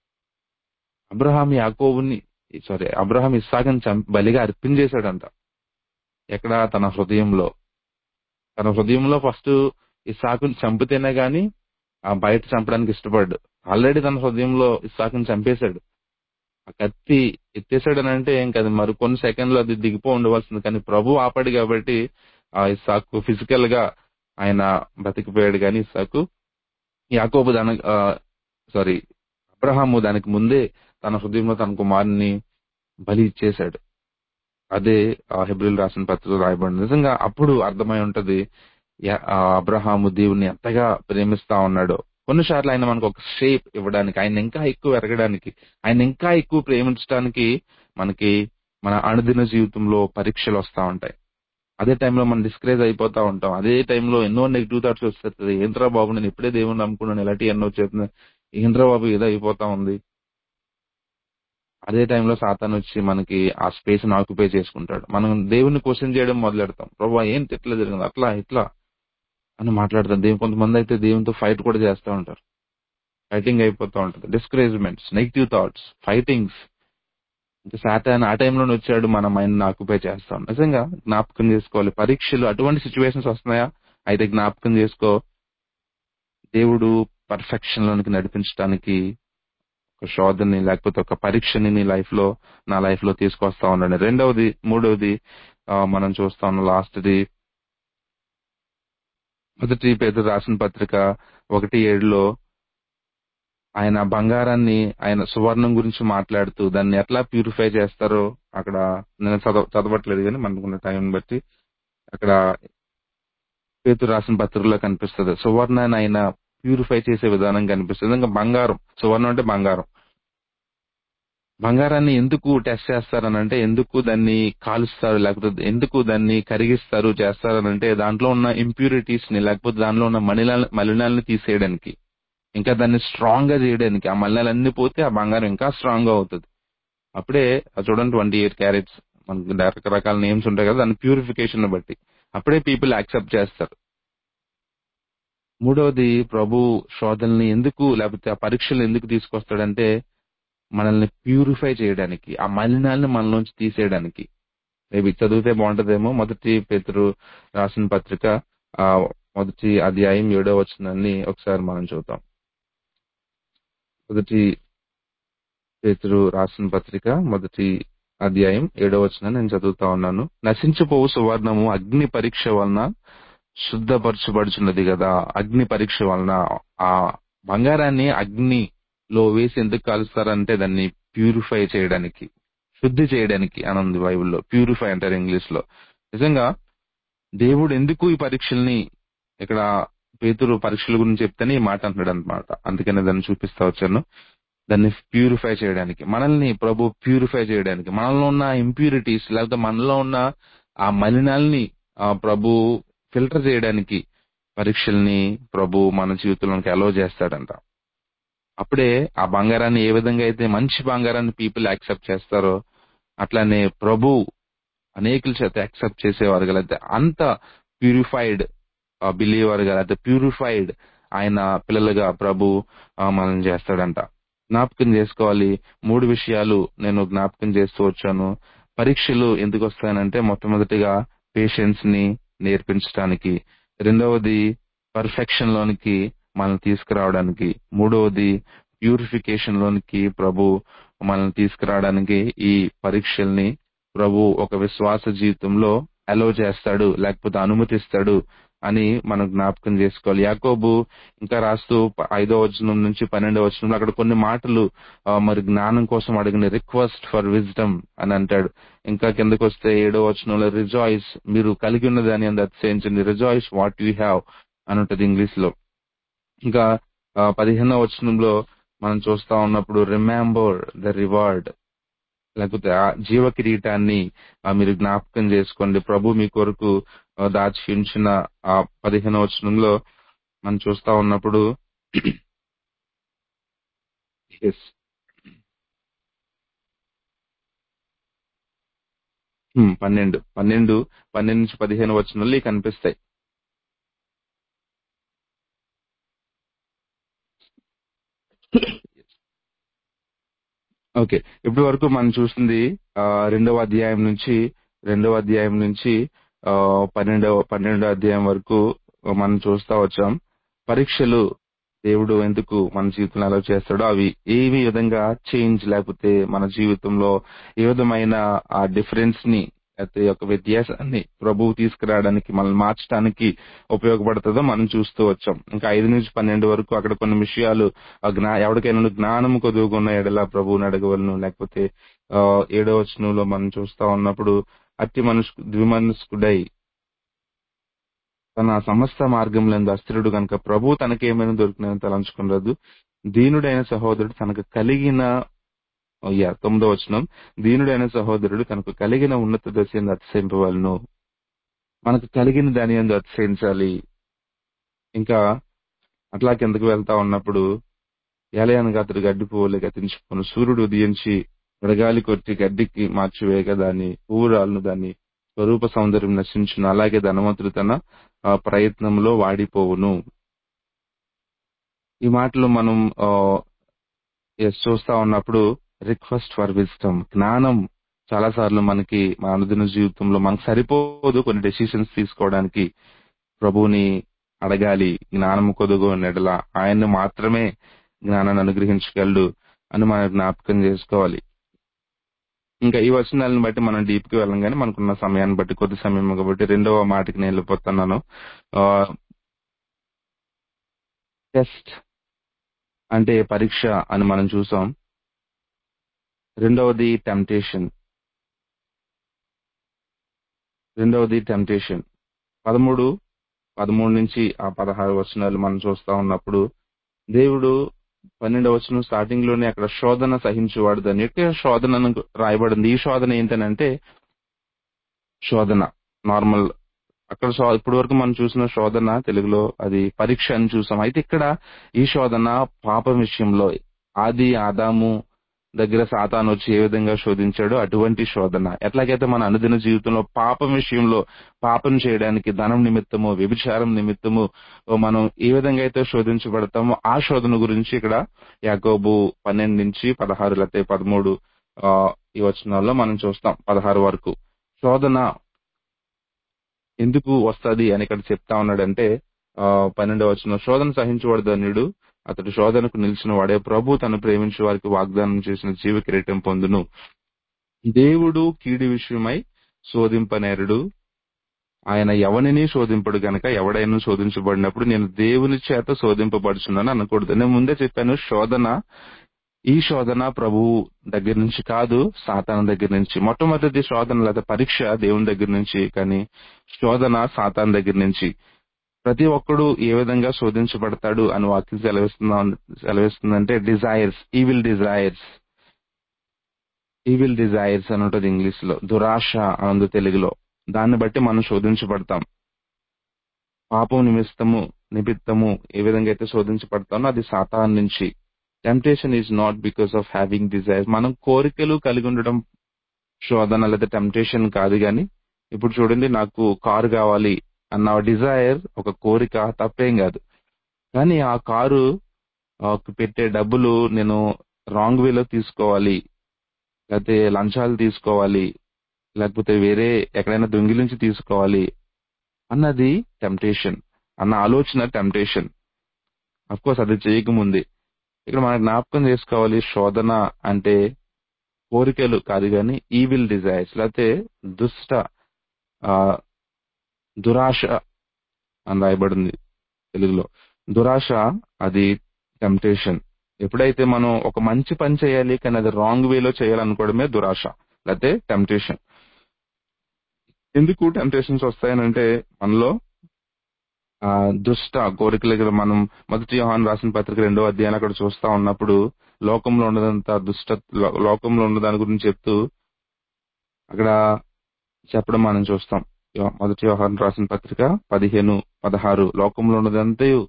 అబ్రహాం యాకోబుని సారీ అబ్రహాం ఇస్సాకుని చంపి బలిగా అర్పించేశాడంట. ఎక్కడ? తన హృదయంలో. తన హృదయంలో ఫస్ట్ ఇస్సాకుని చంపితేనే గాని ఆ బయట చంపడానికి ఇష్టపడ్డు. ఆల్రెడీ తన హృదయంలో ఇస్సాకుని చంపేశాడు. ఆ కత్తి ఎత్తేసాడని అంటే ఏం కాదు, మరి కొన్ని సెకండ్లు అది దిగిపో ఉండవలసింది, కానీ ప్రభు ఆపాడు కాబట్టి ఆ ఇస్సాకు ఫిజికల్ గా ఆయన బతికిపోయాడు. కానీ ఇస్సాకు యాకోబు దాని సారీ అబ్రహాము దానికి ముందే తన హృదయంలో తన కుమారుని బలి ఇచ్చేశాడు. అదే ఆ హెబ్రీలు రాసిన పత్రికలో రాయబడింది. నిజంగా అప్పుడు అర్థమై ఉంటది యా- ఆ అబ్రహాము దేవుని ఎంతగా ప్రేమిస్తా ఉన్నాడో. కొన్నిసార్లు ఆయన మనకు ఒక షేప్ ఇవ్వడానికి, ఆయన ఇంకా ఎక్కువ ఎరగడానికి, ఆయన ఇంకా ఎక్కువ ప్రేమించడానికి మనకి మన అనుదిన జీవితంలో పరీక్షలు వస్తా ఉంటాయి. అదే టైంలో మనం డిస్కరేజ్ అయిపోతా ఉంటాం. అదే టైంలో ఎన్నో నెగిటివ్ థాట్స్ వస్తుంది. ఏంట్రా బాబు, నేను ఇప్పుడే దేవుని నమ్ముకున్నాను, ఇలాంటి ఎన్నో వచ్చేస్తుంది, ఏంట్రా బాబు ఏదో అయిపోతా ఉంది. అదే టైంలో సాతాను వచ్చి మనకి ఆ స్పేస్ ని ఆక్యుపై చేసుకుంటాడు. మనం దేవుని క్వశ్చన్ చేయడం మొదలెడతాం, ప్రభు ఏంటి ఎట్లా జరిగింది, అట్లా ఇట్లా అని మాట్లాడతాం. దేవుని కొంతమంది అయితే దేవునితో ఫైట్ కూడా చేస్తూ ఉంటారు. ఫైటింగ్ అయిపోతూ ఉంటుంది. Discouragements, negative thoughts, fightings. ఇంకా సాతాన్ ఆ టైంలోనే వచ్చాడు మన మైండ్ ని ఆక్యుపై చేస్తాం. నిజంగా జ్ఞాపకం చేసుకోవాలి, పరీక్షలు అటువంటి సిచ్యువేషన్స్ వస్తున్నాయా అయితే జ్ఞాపకం చేసుకో, దేవుడు పర్ఫెక్షన్ లోనికి నడిపించడానికి ఒక శోధని లేకపోతే ఒక పరీక్షని నీ లైఫ్ లో నా లైఫ్ లో తీసుకొస్తా ఉన్నాడు. రెండవది మూడవది ఆ, మనం చూస్తా ఉన్నాం లాస్ట్ది, మొదటి పేతురు రాసిన పత్రిక ఒకటి ఏడులో ఆయన బంగారాన్ని, ఆయన సువర్ణం గురించి మాట్లాడుతూ దాన్ని ఎట్లా ప్యూరిఫై చేస్తారో అక్కడ నేను చదవ చదవట్లేదు కానీ మనకున్న టైం బట్టి అక్కడ పేతురు రాసిన పత్రికలో కనిపిస్తుంది. సువర్ణాన్ని ఆయన ప్యూరిఫై చేసే విధానం కనిపిస్తుంది. ఇంకా బంగారం, సువర్ణం అంటే బంగారం. బంగారాన్ని ఎందుకు టెస్ట్ చేస్తారని అంటే, ఎందుకు దాన్ని కాలుస్తారు లేకపోతే ఎందుకు దాన్ని కరిగిస్తారు చేస్తారని అంటే, దాంట్లో ఉన్న ఇంప్యూరిటీస్ ని లేకపోతే దానిలో ఉన్న మలినాల మలినాలని తీసేయడానికి, ఇంకా దాన్ని స్ట్రాంగ్ గా చేయడానికి. ఆ మలినాలన్నీ పోతే ఆ బంగారం ఇంకా స్ట్రాంగ్ గా అవుతుంది. అప్పుడే ఆ చూడండి ట్వంటీ ఎయిట్ క్యారెట్స్ మనకి రకరకాల నేమ్స్ ఉంటాయి కదా, దాని ప్యూరిఫికేషన్ బట్టి అప్పుడే పీపుల్ యాక్సెప్ట్ చేస్తారు. మూడవది, ప్రభు శోధనని ఎందుకు లేకపోతే ఆ పరీక్షలు ఎందుకు తీసుకొస్తాడంటే, మనల్ని ప్యూరిఫై చేయడానికి, ఆ మలినాల్ని మనలోంచి తీసేయడానికి. మేబీ చదివితే బాగుంటదేమో. మొదటి పేతురు రాసిన పత్రిక ఆ మొదటి అధ్యాయం ఏడో వచనాన్ని ఒకసారి మనం చూద్దాం. మొదటి పేతురు రాసిన పత్రిక మొదటి అధ్యాయం ఏడో వచనాన్ని నేను చదువుతా ఉన్నాను. నశించిపోవు సువర్ణము అగ్ని పరీక్ష వలన శుద్ధపరచబడుచున్నది కదా. అగ్ని పరీక్ష వలన ఆ బంగారాన్ని అగ్నిలో వేసి ఎందుకు కాలుస్తారంటే దాన్ని ప్యూరిఫై చేయడానికి, శుద్ధి చేయడానికి అని ఉంది బైబిల్లో. ప్యూరిఫై అంటారు ఇంగ్లీష్ లో. నిజంగా దేవుడు ఎందుకు ఈ పరీక్షల్ని ఇక్కడ పేతురు పరీక్షల గురించి చెప్తేనే ఈ మాట అంటున్నాడు అనమాట. అందుకనే దాన్ని చూపిస్తా వచ్చాను. దాన్ని ప్యూరిఫై చేయడానికి, మనల్ని ప్రభు ప్యూరిఫై చేయడానికి, మనలో ఉన్న ఇంప్యూరిటీస్ లేకపోతే మనలో ఉన్న ఆ మలినాల్ని ఆ ప్రభు ఫిల్టర్ చేయడానికి పరీక్షల్ని ప్రభు మన జీవితంలోకి అలో చేస్తాడంట. అప్పుడే ఆ బంగారాన్ని ఏ విధంగా అయితే మంచి బంగారాన్ని పీపుల్ యాక్సెప్ట్ చేస్తారో అట్లానే ప్రభు అనేకుల చేత యాక్సెప్ట్ చేసేవారు గలైతే అంత ప్యూరిఫైడ్ బిలీవర్ గా లేకపోతే ప్యూరిఫైడ్ ఆయన పిల్లలుగా ప్రభు ఆ, మనల్ని చేస్తాడంట. జ్ఞాపకం చేసుకోవాలి. మూడు విషయాలు నేను జ్ఞాపకం చేస్తూ వచ్చాను. పరీక్షలు ఎందుకు వస్తాయనంటే మొట్టమొదటిగా పేషెన్స్ ని నేర్పించడానికి, రెండవది పర్ఫెక్షన్ లోనికి మనల్ని తీసుకురావడానికి, మూడవది ప్యూరిఫికేషన్ లోనికి ప్రభు మనల్ని తీసుకురావడానికి ఈ పరీక్షల్ని ప్రభు ఒక విశ్వాస జీవితంలో అలో చేస్తాడు లేకపోతే అనుమతిస్తాడు అని మనం జ్ఞాపకం చేసుకోవాలి. యాకోబు ఇంకా రాస్తూ ప- ఐదో వచనం నుంచి పన్నెండో వచనంలో అక్కడ కొన్ని మాటలు ఆ, మరి జ్ఞానం కోసం అడిగిన రిక్వెస్ట్ ఫర్ విజ్డమ్ అని అంటాడు. ఇంకా కిందకు వస్తే ఏడో వచనంలో రిజాయిస్, మీరు కలిగి ఉన్న దాని అందు అతిశయించండి, రిజాయిస్ వాట్ యూ హ్యావ్ అని ఉంటది ఇంగ్లీష్ లో. ఇంకా ఆ, పదిహేనో వచనంలో మనం చూస్తా ఉన్నప్పుడు రిమెంబర్ ద రివార్డ్ లేకపోతే ఆ జీవ కిరీటాన్ని ఆ, మీరు జ్ఞాపకం చేసుకోండి, ప్రభు మీ కొరకు ఆ, దాచి ఉంచిన ఆ పదిహేనో వచనంలో మనం చూస్తా ఉన్నప్పుడు yes, హ్మ్, పన్నెండు పన్నెండు పన్నెండు నుంచి పదిహేను వచనంలో ఇవి కనిపిస్తాయి. ఓకే, ఇప్పటి వరకు మనం చూసింది ఆ, రెండవ అధ్యాయం నుంచి రెండవ అధ్యాయం నుంచి ఆ, పన్నెండవ పన్నెండవ అధ్యాయం వరకు మనం చూస్తా వచ్చాం. పరీక్షలు దేవుడు ఎందుకు మన జీవితంలో అలా చేస్తాడో అవి ఏ విధంగా చేంజ్ లేకపోతే మన జీవితంలో ఏ విధమైన ఆ డిఫరెన్స్ ని లేకపోతే ఒక వ్యత్యాసాన్ని ప్రభువు తీసుకురావడానికి మనల్ని మార్చడానికి ఉపయోగపడుతుందో మనం చూస్తూ వచ్చాం. ఇంకా ఐదు నుంచి పన్నెండు వరకు అక్కడ కొన్ని విషయాలు ఆ జ్ఞా ఎవరికైనా జ్ఞానం కొదువుకున్న ఎడల ప్రభువుని అడగవలను, లేకపోతే ఆ ఏడో వచనంలో మనం చూస్తా ఉన్నప్పుడు అట్టి మనుషు ద్విమనస్కుడై తన సమస్త మార్గంలో అస్థిరుడు కనుక ప్రభు తనకేమైనా దొరికిన తలంచుకున్నదు, దీనుడైన సహోదరుడు తనకు కలిగిన యా తొమ్మిదో వచనం, దీనుడైన సహోదరుడు తనకు కలిగిన ఉన్నత దశ యందు అతిశయింపవలను. మనకు కలిగిన దాని యందు అతిశయించాలి. ఇంకా అట్లా కిందకు వెళ్తా ఉన్నప్పుడు ఏలయనగా అతడు గడ్డి పువ్వులు గతించుకుని సూర్యుడు ఉదయించి వడగాలి కొట్టి గడ్డికి మార్చివేయగా దాన్ని పువ్వు రాళ్ళను దాన్ని స్వరూప సౌందర్యం నశించును, అలాగే ధనవంతుడు తన ఆ, ప్రయత్నంలో వాడిపోవును. ఈ మాటలు మనం ఆ, ఎస్ చూస్తా ఉన్నప్పుడు రిక్వెస్ట్ ఫర్ విజ్డమ్, జ్ఞానం చాలా సార్లు మనకి మన అనుదిన జీవితంలో మనకు సరిపోదు కొన్ని డెసిషన్స్ తీసుకోవడానికి. ప్రభువుని అడగాలి, జ్ఞానం కొదుగు నెడల ఆయన్ని మాత్రమే జ్ఞానాన్ని అనుగ్రహించగలడు అని మనం జ్ఞాపకం చేసుకోవాలి. ఇంకా ఈ వచనాలను బట్టి మనం డీప్ కి వెళ్ళం కానీ మనకున్న సమయాన్ని బట్టి కొద్ది సమయం కాబట్టి రెండవ మాటకి నేను వెళ్ళిపోతున్నాను. టెస్ట్ అంటే పరీక్ష అని మనం చూసాం. రెండవది టెంప్టేషన్ రెండవది టెంప్టేషన్ పదమూడు పదమూడు నుంచి ఆ పదహారు వచనాలు మనం చూస్తా ఉన్నప్పుడు దేవుడు పన్నెండవ వచనం స్టార్టింగ్ లోనే అక్కడ శోధన సహించువాడు దాని యొక్క శోధనను రాయబడింది. ఈ శోధన ఏంటనంటే శోధన నార్మల్ అక్కడ శో- ఇప్పటి వరకు మనం చూసిన శోధన తెలుగులో అది పరీక్ష అని చూసాం. అయితే ఇక్కడ ఈ శోధన పాపం విషయంలో ఆది ఆదాము దగ్గర సాతాను వచ్చి ఏ విధంగా శోధించాడో అటువంటి శోధన. ఎట్లాగైతే మన అనుదిన జీవితంలో పాపం విషయంలో పాపం చేయడానికి ధనం నిమిత్తము వ్యభిచారం నిమిత్తము ఓ మనం ఏ విధంగా అయితే శోధించబడతామో ఆ శోధన గురించి ఇక్కడ యాకోబు పన్నెండు నుంచి పదహారు లేకపోతే పదమూడు ఆ, ఈ వచనాల్లో మనం చూస్తాం పదహారు వరకు. శోధన ఎందుకు వస్తది అని ఇక్కడ చెప్తా ఉన్నాడంటే ఆ పన్నెండవ వచనం, శోధన సహించువాడు ధన్యుడు, అతడు శోధనకు నిలిచిన వాడే, ప్రభు తను ప్రేమించే వారికి వాగ్దానం చేసిన జీవ కిరీటం పొందును. దేవుడు కీడు విషయమై శోధింపనేరుడు, ఆయన ఎవరిని శోధింపడు గనక ఎవడైనా శోధించబడినప్పుడు నేను దేవుని చేత శోధింపబడుచున్నాను అనకూడదు. నేను ముందే చెప్పాను, శోధన ఈ శోధన ప్రభువు దగ్గర నుంచి కాదు, సాతాను దగ్గర నుంచి. మొట్టమొదటి శోధన లేదా పరీక్ష దేవుని దగ్గర నుంచి, కానీ శోధన సాతాను దగ్గర నుంచి. ప్రతి ఒక్కడు ఏ విధంగా శోధించబడతాడు అని వాక్యం సెలవిస్తున్నా సెలవిస్తుందంటే desires, evil desires evil desires అని ఉంటుంది ఇంగ్లీష్ లో, దురాశ అందు తెలుగులో. దాన్ని బట్టి మనం శోధించబడతాం. పాపం నిమిత్తము నిమిత్తము ఏ విధంగా అయితే శోధించబడతామో అది సాతాను నుంచి. Temptation is not because of having desires. మనం కోరికలు కలిగి ఉండడం శోధన లేదా టెంప్టేషన్ కాదు. కానీ ఇప్పుడు చూడండి, నాకు కారు కావాలి అన్న డిజైర్ ఒక కోరిక, తప్పేం కాదు. కానీ ఆ కారు పెట్టే డబ్బులు నేను రాంగ్ వేలో తీసుకోవాలి, లేకపోతే లంచాలు తీసుకోవాలి, లేకపోతే వేరే ఎక్కడైనా దొంగిలించి తీసుకోవాలి అన్నది టెంప్టేషన్, అన్న ఆలోచన టెంప్టేషన్. అఫ్ కోర్స్ అది చేయకముందే ఇక్కడ మనం జ్ఞాపకం చేసుకోవాలి, శోధన అంటే కోరికలు కాదు కానీ ఈవిల్ డిజైర్స్, లేకపోతే దుష్ట ఆ దురాశ అని రాయబడింది తెలుగులో. దురాశ అది టెంప్టేషన్. ఎప్పుడైతే మనం ఒక మంచి పని చేయాలి కానీ అది రాంగ్ వేలో చేయాలనుకోవడమే దురాశ లేకపోతే టెంప్టేషన్. ఎందుకు టెంప్టేషన్స్ వస్తాయనంటే మనలో ఆ దుష్ట కోరికలు. మనం మొదటి యోహాను రాసిన పత్రిక రెండో అధ్యాయం అక్కడ చూస్తా ఉన్నప్పుడు లోకంలో ఉన్నదంతా దుష్ట, లోకంలో ఉన్న దాని గురించి చెప్తూ అక్కడ చెప్పడం మనం చూస్తాం. మొదటి యోహాను రాసిన పత్రిక పదిహేను పదహారు, లోకంలో ఉన్నదంతయు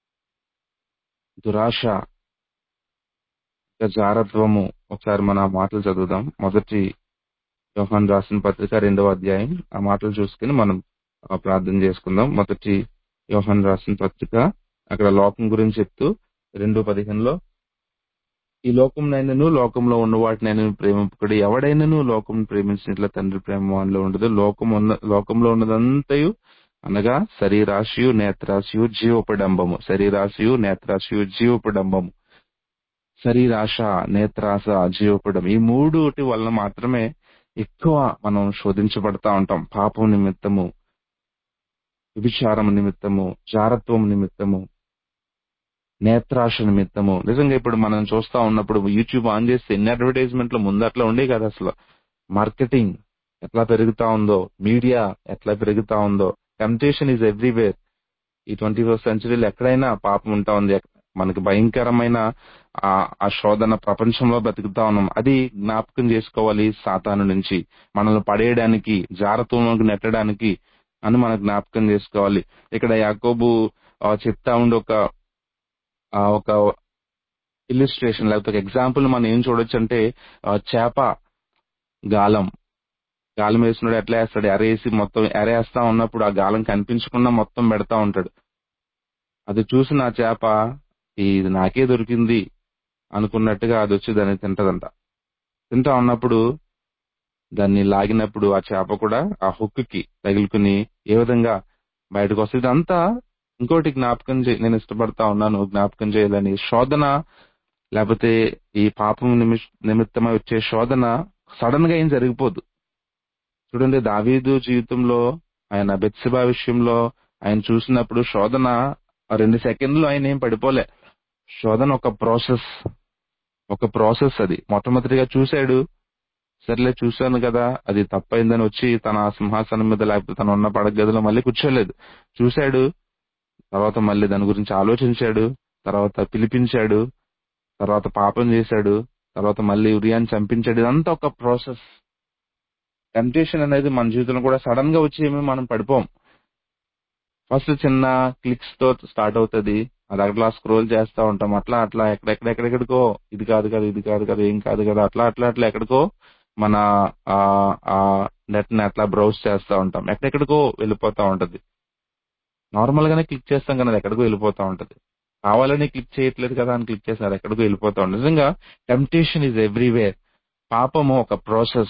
దురాశ, జారత్వము. ఒకసారి మన ఆ మాటలు చదువుదాం. మొదటి యోహాను రాసిన పత్రిక రెండవ అధ్యాయం ఆ మాటలు చూసుకుని మనం ప్రార్థన చేసుకుందాం. మొదటి యోహాను రాసిన పత్రిక అక్కడ లోకం గురించి చెప్తూ రెండు పదిహేనులో, ఈ లోకంనైనను లోకంలో ఉన్న వాటినైనా ప్రేమింపకుడు, ఎవడైనాను లోకం ప్రేమించినట్ల తండ్రి ప్రేమ వానిలో ఉండదు. లోకం ఉన్న లోకంలో ఉన్నదంతయు అనగా శరీరాశయు నేత్రాశయు జీవోపడంబము. శరీరాశయు నేత్రాశయు జీవోపడంబము. శరీరాశ, నేత్రాశ, జీవోపడం, ఈ మూడుటి వలన మాత్రమే ఎక్కువ మనం శోధించబడతా ఉంటాం. పాపం నిమిత్తము, విభిచారం నిమిత్తము, జారత్వం నిమిత్తము, నేత్రాశ నిమిత్తము. నిజంగా ఇప్పుడు మనం చూస్తా ఉన్నప్పుడు యూట్యూబ్ ఆన్ చేస్తే ఎన్ని అడ్వర్టైజ్మెంట్లు ముందు అట్లా ఉండే కదా. అసలు మార్కెటింగ్ ఎట్లా పెరుగుతా ఉందో, మీడియా ఎట్లా పెరుగుతా ఉందో. Temptation is everywhere. ఈ ట్వంటీ ఫస్ట్ సెంచరీలో ఎక్కడైనా పాపం ఉంటా ఉంది. మనకి భయంకరమైన ఆ శోధన ప్రపంచంలో బ్రతుకుతా ఉన్నాం. అది జ్ఞాపకం చేసుకోవాలి, సాతాను నుంచి మనల్ని పడేయడానికి, జారత్వంలోకి నెట్టడానికి అని మనం జ్ఞాపకం చేసుకోవాలి. ఇక్కడ యాకోబు చెప్తా ఉండి ఒక ఒక ఇల్లుస్ట్రేషన్ లేకపోతే ఒక ఎగ్జాంపుల్ మనం ఏం చూడొచ్చు అంటే, చేప గాలం గాలం వేసినాడు ఎట్లా వేస్తాడు, ఎరేసి మొత్తం ఎరేస్తా ఉన్నప్పుడు ఆ గాలం కనిపించకుండా మొత్తం పెడతా ఉంటాడు. అది చూసిన ఆ చేప ఇది నాకే దొరికింది అనుకున్నట్టుగా అది వచ్చి దాన్ని తింటదంట. తింటా ఉన్నప్పుడు దాన్ని లాగినప్పుడు ఆ చేప కూడా ఆ హుక్కి తగులుకుని ఏ విధంగా బయటకు వస్తుంది. ఇదంతా ఇంకోటి జ్ఞాపకం చేయ నేను ఇష్టపడతా ఉన్నాను జ్ఞాపకం చేయాలని. శోధన లేకపోతే ఈ పాపం నిమిత్తమై వచ్చే శోధన సడన్ గా ఏం జరిగిపోదు. చూడండి, దావీదు జీవితంలో ఆయన బెత్షెబా విషయంలో ఆయన చూసినప్పుడు శోధన రెండు సెకండ్లు ఆయన ఏం పడిపోలే. శోధన ఒక ప్రాసెస్ ఒక ప్రాసెస్ అది. మొట్టమొదటిగా చూశాడు, సర్లే చూశాను కదా అది తప్పైందని వచ్చి తన సింహాసనం మీద లేకపోతే తన ఉన్న పడక గదిలో మళ్ళీ కూర్చోలేదు. చూశాడు, తర్వాత మళ్ళీ దాని గురించి ఆలోచించాడు, తర్వాత పిలిపించాడు, తర్వాత పాపం చేశాడు, తర్వాత మళ్ళీ ఉరియాన్ని చంపించాడు. ఇదంతా ఒక ప్రాసెస్. టెంప్టేషన్ అనేది మన జీవితంలో కూడా సడన్ గా వచ్చి ఏమీ మనం పడిపోం. ఫస్ట్ చిన్న క్లిక్స్ తో స్టార్ట్ అవుతుంది. అది అట్లా స్క్రోల్ చేస్తా ఉంటాం, అట్లా అట్లా ఎక్కడెక్కడెక్కడికో ఇది కాదు కదా ఇది కాదు కదా ఏం కాదు కదా అట్లా అట్లా అట్లా ఎక్కడికో మన ఆ నెట్ ని అట్లా బ్రౌజ్ చేస్తా ఉంటాం. ఎక్కడెక్కడికో వెళ్ళిపోతా ఉంటది. నార్మల్ గానే క్లిక్ చేస్తాం కానీ అది ఎక్కడికో వెళ్ళిపోతా ఉంటది. కావాలని క్లిక్ చేయట్లేదు కదా అని క్లిక్ చేసిన అది ఎక్కడికో వెళ్ళిపోతా ఉంటుంది. నిజంగా టెంప్టేషన్ ఈజ్ ఎవ్రీవేర్. పాపము ఒక ప్రాసెస్.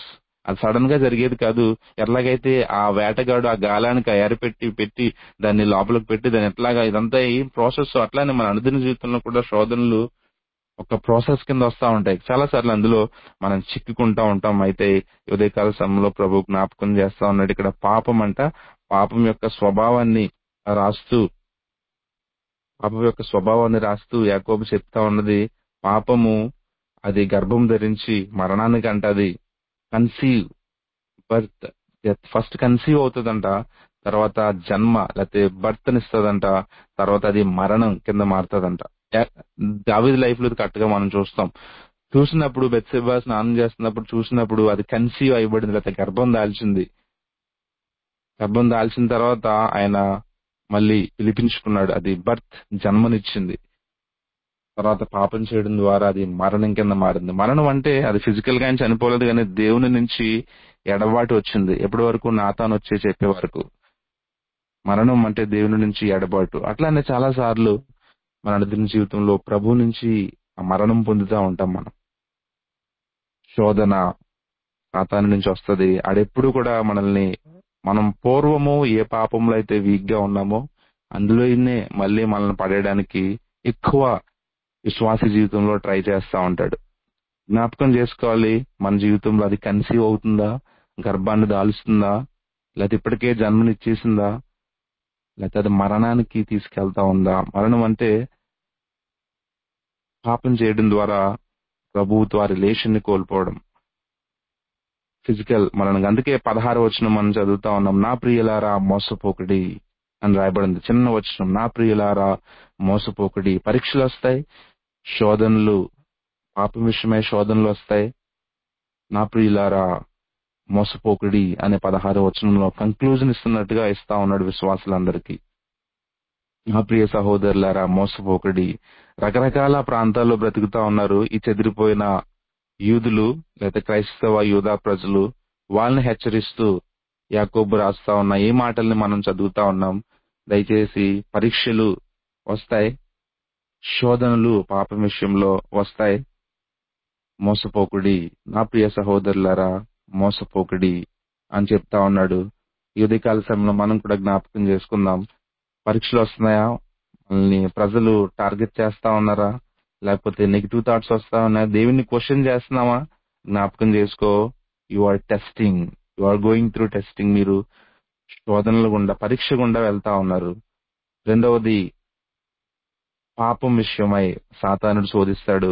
అది సడన్ గా జరిగేది కాదు. ఎట్లాగైతే ఆ వేటగాడు ఆ గాలానికి ఎరపెట్టి పెట్టి దాన్ని లోపలికి పెట్టి దాన్ని ఎట్లాగా ఇదంతా ఏం ప్రాసెస్, అట్లానే మన అనుదిన జీవితంలో కూడా శోధనలు ఒక ప్రాసెస్ కింద వస్తా ఉంటాయి. చాలా సార్లు అందులో మనం చిక్కుకుంటా ఉంటాం. అయితే ఈ ఉదయకాల సమయంలో ప్రభు జ్ఞాపకం చేస్తా ఉన్నాడు, ఇక్కడ పాపం అంట పాపం యొక్క స్వభావాన్ని రాస్తూ పాపం యొక్క స్వభావాన్ని రాస్తూ యాకోబు చెప్తా ఉన్నది, పాపము అది గర్భం ధరించి మరణానికి అంటది. కన్సీవ్ బర్త్, ఫస్ట్ కన్సీవ్ అవుతుందంట, తర్వాత జన్మ లేకపోతే బర్త్ నిస్తుందంట, తర్వాత అది మరణం కింద మారుతుందంట. దావీదు లైఫ్ లో కరెక్ట్ గా మనం చూస్తాం. చూసినప్పుడు బెత్షెబా స్నానం చేస్తున్నప్పుడు చూసినప్పుడు అది కన్సీవ్ అయిబడింది, లేకపోతే గర్భం దాల్చింది. గర్భం దాల్చిన తర్వాత ఆయన మళ్ళీ పిలిపించుకున్నాడు, అది బర్త్, జన్మనిచ్చింది. తర్వాత పాపం చేయడం ద్వారా అది మరణం కింద మారింది. మరణం అంటే అది ఫిజికల్ గా ఆయన చనిపోలేదు, కానీ దేవుని నుంచి ఎడబాటు వచ్చింది. ఎప్పటి వరకు? నాతాను వచ్చే చెప్పే వరకు. మరణం అంటే దేవుని నుంచి ఎడబాటు. అట్లానే చాలా సార్లు మన అనుదిన జీవితంలో ప్రభు నుంచి ఆ మరణం పొందుతూ ఉంటాం. మనం శోధన సాతాను నుంచి వస్తుంది. ఆడెప్పుడు కూడా మనల్ని, మనం పూర్వము ఏ పాపంలో అయితే వీక్ గా ఉన్నామో అందులోనే మళ్ళీ మనల్ని పడేయడానికి ఎక్కువ విశ్వాస జీవితంలో ట్రై చేస్తా ఉంటాడు. జ్ఞాపకం చేసుకోవాలి, మన జీవితంలో అది కన్సీవ్ అవుతుందా, గర్భాన్ని దాలుస్తుందా, లేకపోతే ఇప్పటికే జన్మనిచ్చేసిందా, లేకపోతే అది మరణానికి తీసుకెళ్తా ఉందా. మరణం అంటే పాపం చేయడం ద్వారా ప్రభువుతో ఆ రిలేషన్ ని కోల్పోవడం, ఫిజికల్ మరణం. అందుకే పదహారు వచనం మనం చదువుతా ఉన్నాం, నా ప్రియులారా మోసపోకడి అని రాయబడింది. చిన్న వచనం, నా ప్రియులారా మోసపోకడి. పరీక్షలు వస్తాయి, శోధనలు, పాపం విషయమై శోధనలు వస్తాయి. నా ప్రియులారా మోసపోకడి అనే పదహారు వచనంలో కంక్లూజన్ ఇస్తున్నట్టుగా ఇస్తా ఉన్నాడు విశ్వాసులందరికీ. నా ప్రియ సహోదరులారా మోసపోకడి. రకరకాల ప్రాంతాల్లో బ్రతుకుతా ఉన్నారు ఈ చెదిరిపోయిన యూదులు, లేదా క్రైస్తవ యూదా ప్రజలు. వాళ్ళని హెచ్చరిస్తూ యాకోబు రాస్తా ఉన్న ఈ మాటల్ని మనం చదువుతా ఉన్నాం. దయచేసి పరీక్షలు వస్తాయి, శోధనలు పాపం విషయంలో వస్తాయి, మోసపోకుడి. నా ప్రియ సహోదరులారా మోసపోకుడి అని చెప్తా ఉన్నాడు. ఈ ఉదయకాల సమయంలో మనం కూడా జ్ఞాపకం చేసుకుందాం. పరీక్షలు వస్తున్నాయా? మనల్ని ప్రజలు టార్గెట్ చేస్తా ఉన్నారా? లేకపోతే నెగిటివ్ థాట్స్ వస్తా ఉన్నాయా? దేవుణ్ణి క్వశ్చన్ చేస్తున్నావా? జ్ఞాపకం చేసుకో, you are testing, you are going through testing. మీరు శోధనలు గుండా, పరీక్ష గుండా వెళ్తా ఉన్నారు. రెండవది, పాపం విషయమై సాతానుడు శోధిస్తాడు.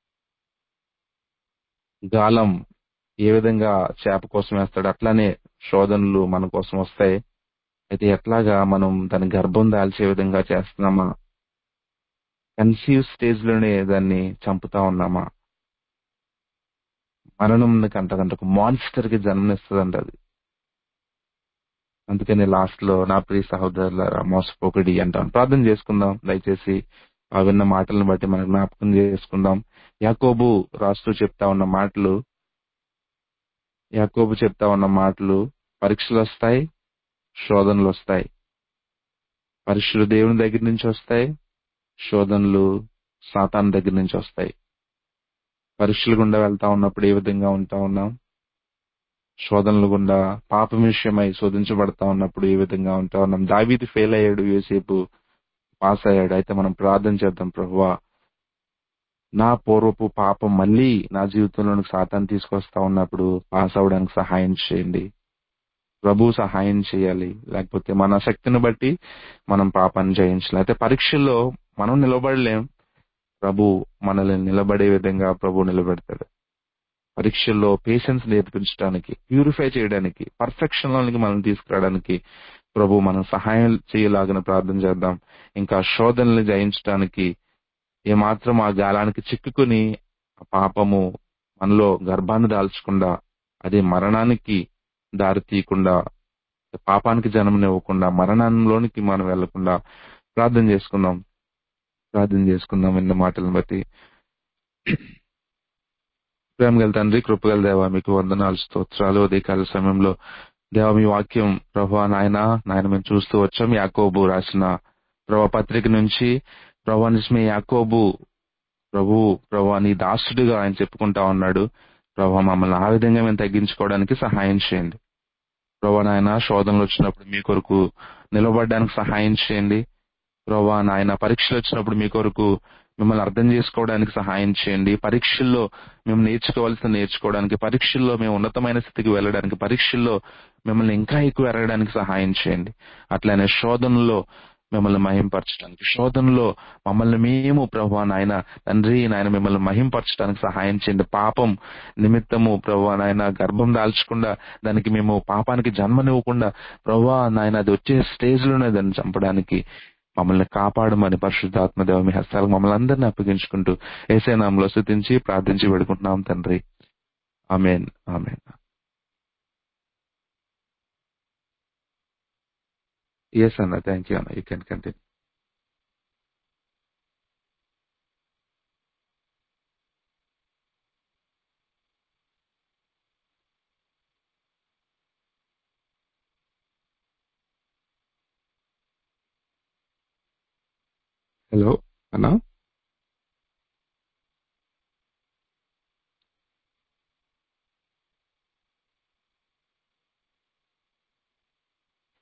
గాలం ఏ విధంగా చేప కోసం వేస్తాడు, అట్లానే శోధనలు మన కోసం వస్తాయి. అయితే ఎట్లాగా మనం దాని గర్భం దాల్చే విధంగా చేస్తున్నామా? కన్సీవ్ స్టేజ్ లోనే దాన్ని చంపుతా ఉన్నామా? మరణం కంటదంట, ఒక మాన్స్టర్ కి జన్మనిస్తుందంట అది. అందుకని లాస్ట్ లో నా ప్రియ సహోదరులారా మోసపోకడి అంటాం. ప్రార్థన చేసుకుందాం. దయచేసి ఆ విన్న మాటలను బట్టి మనం జ్ఞాపకం చేసుకుందాం. యాకోబు రాస్తూ చెప్తా ఉన్న మాటలు యాకోబు చెప్తా ఉన్న మాటలు పరీక్షలు వస్తాయి, శోధనలు వస్తాయి. పరీక్షలు దేవుని దగ్గర నుంచి వస్తాయి, శోధనలు సాతాను దగ్గర నుంచి వస్తాయి. పరీక్షల గుండా వెళ్తా ఉన్నప్పుడు ఏ విధంగా ఉంటా ఉన్నాం? శోధనల గుండా పాపం విషయమై శోధించబడతా ఉన్నప్పుడు ఏ విధంగా ఉంటా ఉన్నాం? దావీదు ఫెయిల్ అయ్యాడు, యోసేపు పాస్ అయ్యాడు. అయితే మనం ప్రార్థన చేద్దాం, ప్రభువా నా పూర్వపు పాపం మళ్ళీ నా జీవితంలోనికి సాతాను తీసుకొస్తా ఉన్నప్పుడు పాస్ అవడానికి సహాయం చేయండి. ప్రభు సహాయం చేయాలి. లేకపోతే మన శక్తిని బట్టి మనం పాపాన్ని జయించాలి. అయితే పరీక్షల్లో మనం నిలబడలేం, ప్రభు మనల్ని నిలబడే విధంగా ప్రభు నిలబెడతాడు. పరీక్షల్లో పేషెన్స్ నేర్పించడానికి, ప్యూరిఫై చేయడానికి, పర్ఫెక్షన్ లోనికి మనం తీసుకురావడానికి ప్రభు మనం సహాయం చేయలాగిన ప్రార్థన చేద్దాం. ఇంకా శోధనల్ని జయించడానికి ఏమాత్రం ఆ గాలానికి చిక్కుకుని ఆ పాపము మనలో గర్భాన్ని దాల్చకుండా, అది మరణానికి దారి తీయకుండా, పాపానికి జన్మనివ్వకుండా, మరణంలోనికి మనం వెళ్లకుండా ప్రార్థన చేసుకుందాం. ప్రార్థన చేసుకుందాం విన్న మాటలను బట్టి. ప్రేమగల తండ్రి, కృపగల దేవా, మీకు వందనాలు, స్తోత్రాలు. ఉదయకాల సమయంలో దేవా మీ వాక్యం ప్రభా నాయన నాయన మేము చూస్తూ వచ్చాం. యాకోబు రాసిన ప్రభా పత్రిక నుంచి ప్రభా నిజమే యాకోబు ప్రభు ప్రభా నీ దాసుడిగా ఆయన చెప్పుకుంటా ఉన్నాడు. ప్రభా మమ్మల్ని ఆ విధంగా మేము తగ్గించుకోవడానికి సహాయం చేయండి. ప్రభా నాయన శోధనలు వచ్చినప్పుడు మీ కొరకు నిలబడడానికి సహాయం చేయండి. ప్రభా నాయన పరీక్షలు వచ్చినప్పుడు మీ కొరకు మిమ్మల్ని అర్థం చేసుకోవడానికి సహాయం చేయండి. పరీక్షల్లో మేము నేర్చుకోవాల్సిన నేర్చుకోవడానికి, పరీక్షల్లో మేము ఉన్నతమైన స్థితికి వెళ్ళడానికి, పరీక్షల్లో మిమ్మల్ని ఇంకా ఎక్కువ ఎరగడానికి సహాయం చేయండి. అట్లనే శోధనలో మిమ్మల్ని మహింపరచడానికి, శోధనలో మమ్మల్ని మేము ప్రభా నాయన తండ్రి నాయన మిమ్మల్ని మహింపరచడానికి సహాయం చేయండి. పాపం నిమిత్తము ప్రభా నాయన గర్భం దాల్చకుండా, దానికి మేము పాపానికి జన్మనివ్వకుండా ప్రభా నాయన అది వచ్చే స్టేజ్ లోనే దాన్ని చంపడానికి మమ్మల్ని కాపాడమని పరిశుద్ధాత్మ దేవ మీ హస్తాలకు మమ్మల్ని అందరినీ అప్పగించుకుంటూ యేసయ్య నామములో స్తుతించి ప్రార్థించి పెడుకుంటున్నాం తండ్రి. ఆమేన్. ఆమేన్. ఎస్ అన్న, థ్యాంక్ యూ అన్న. You can continue. హలో అన్నా.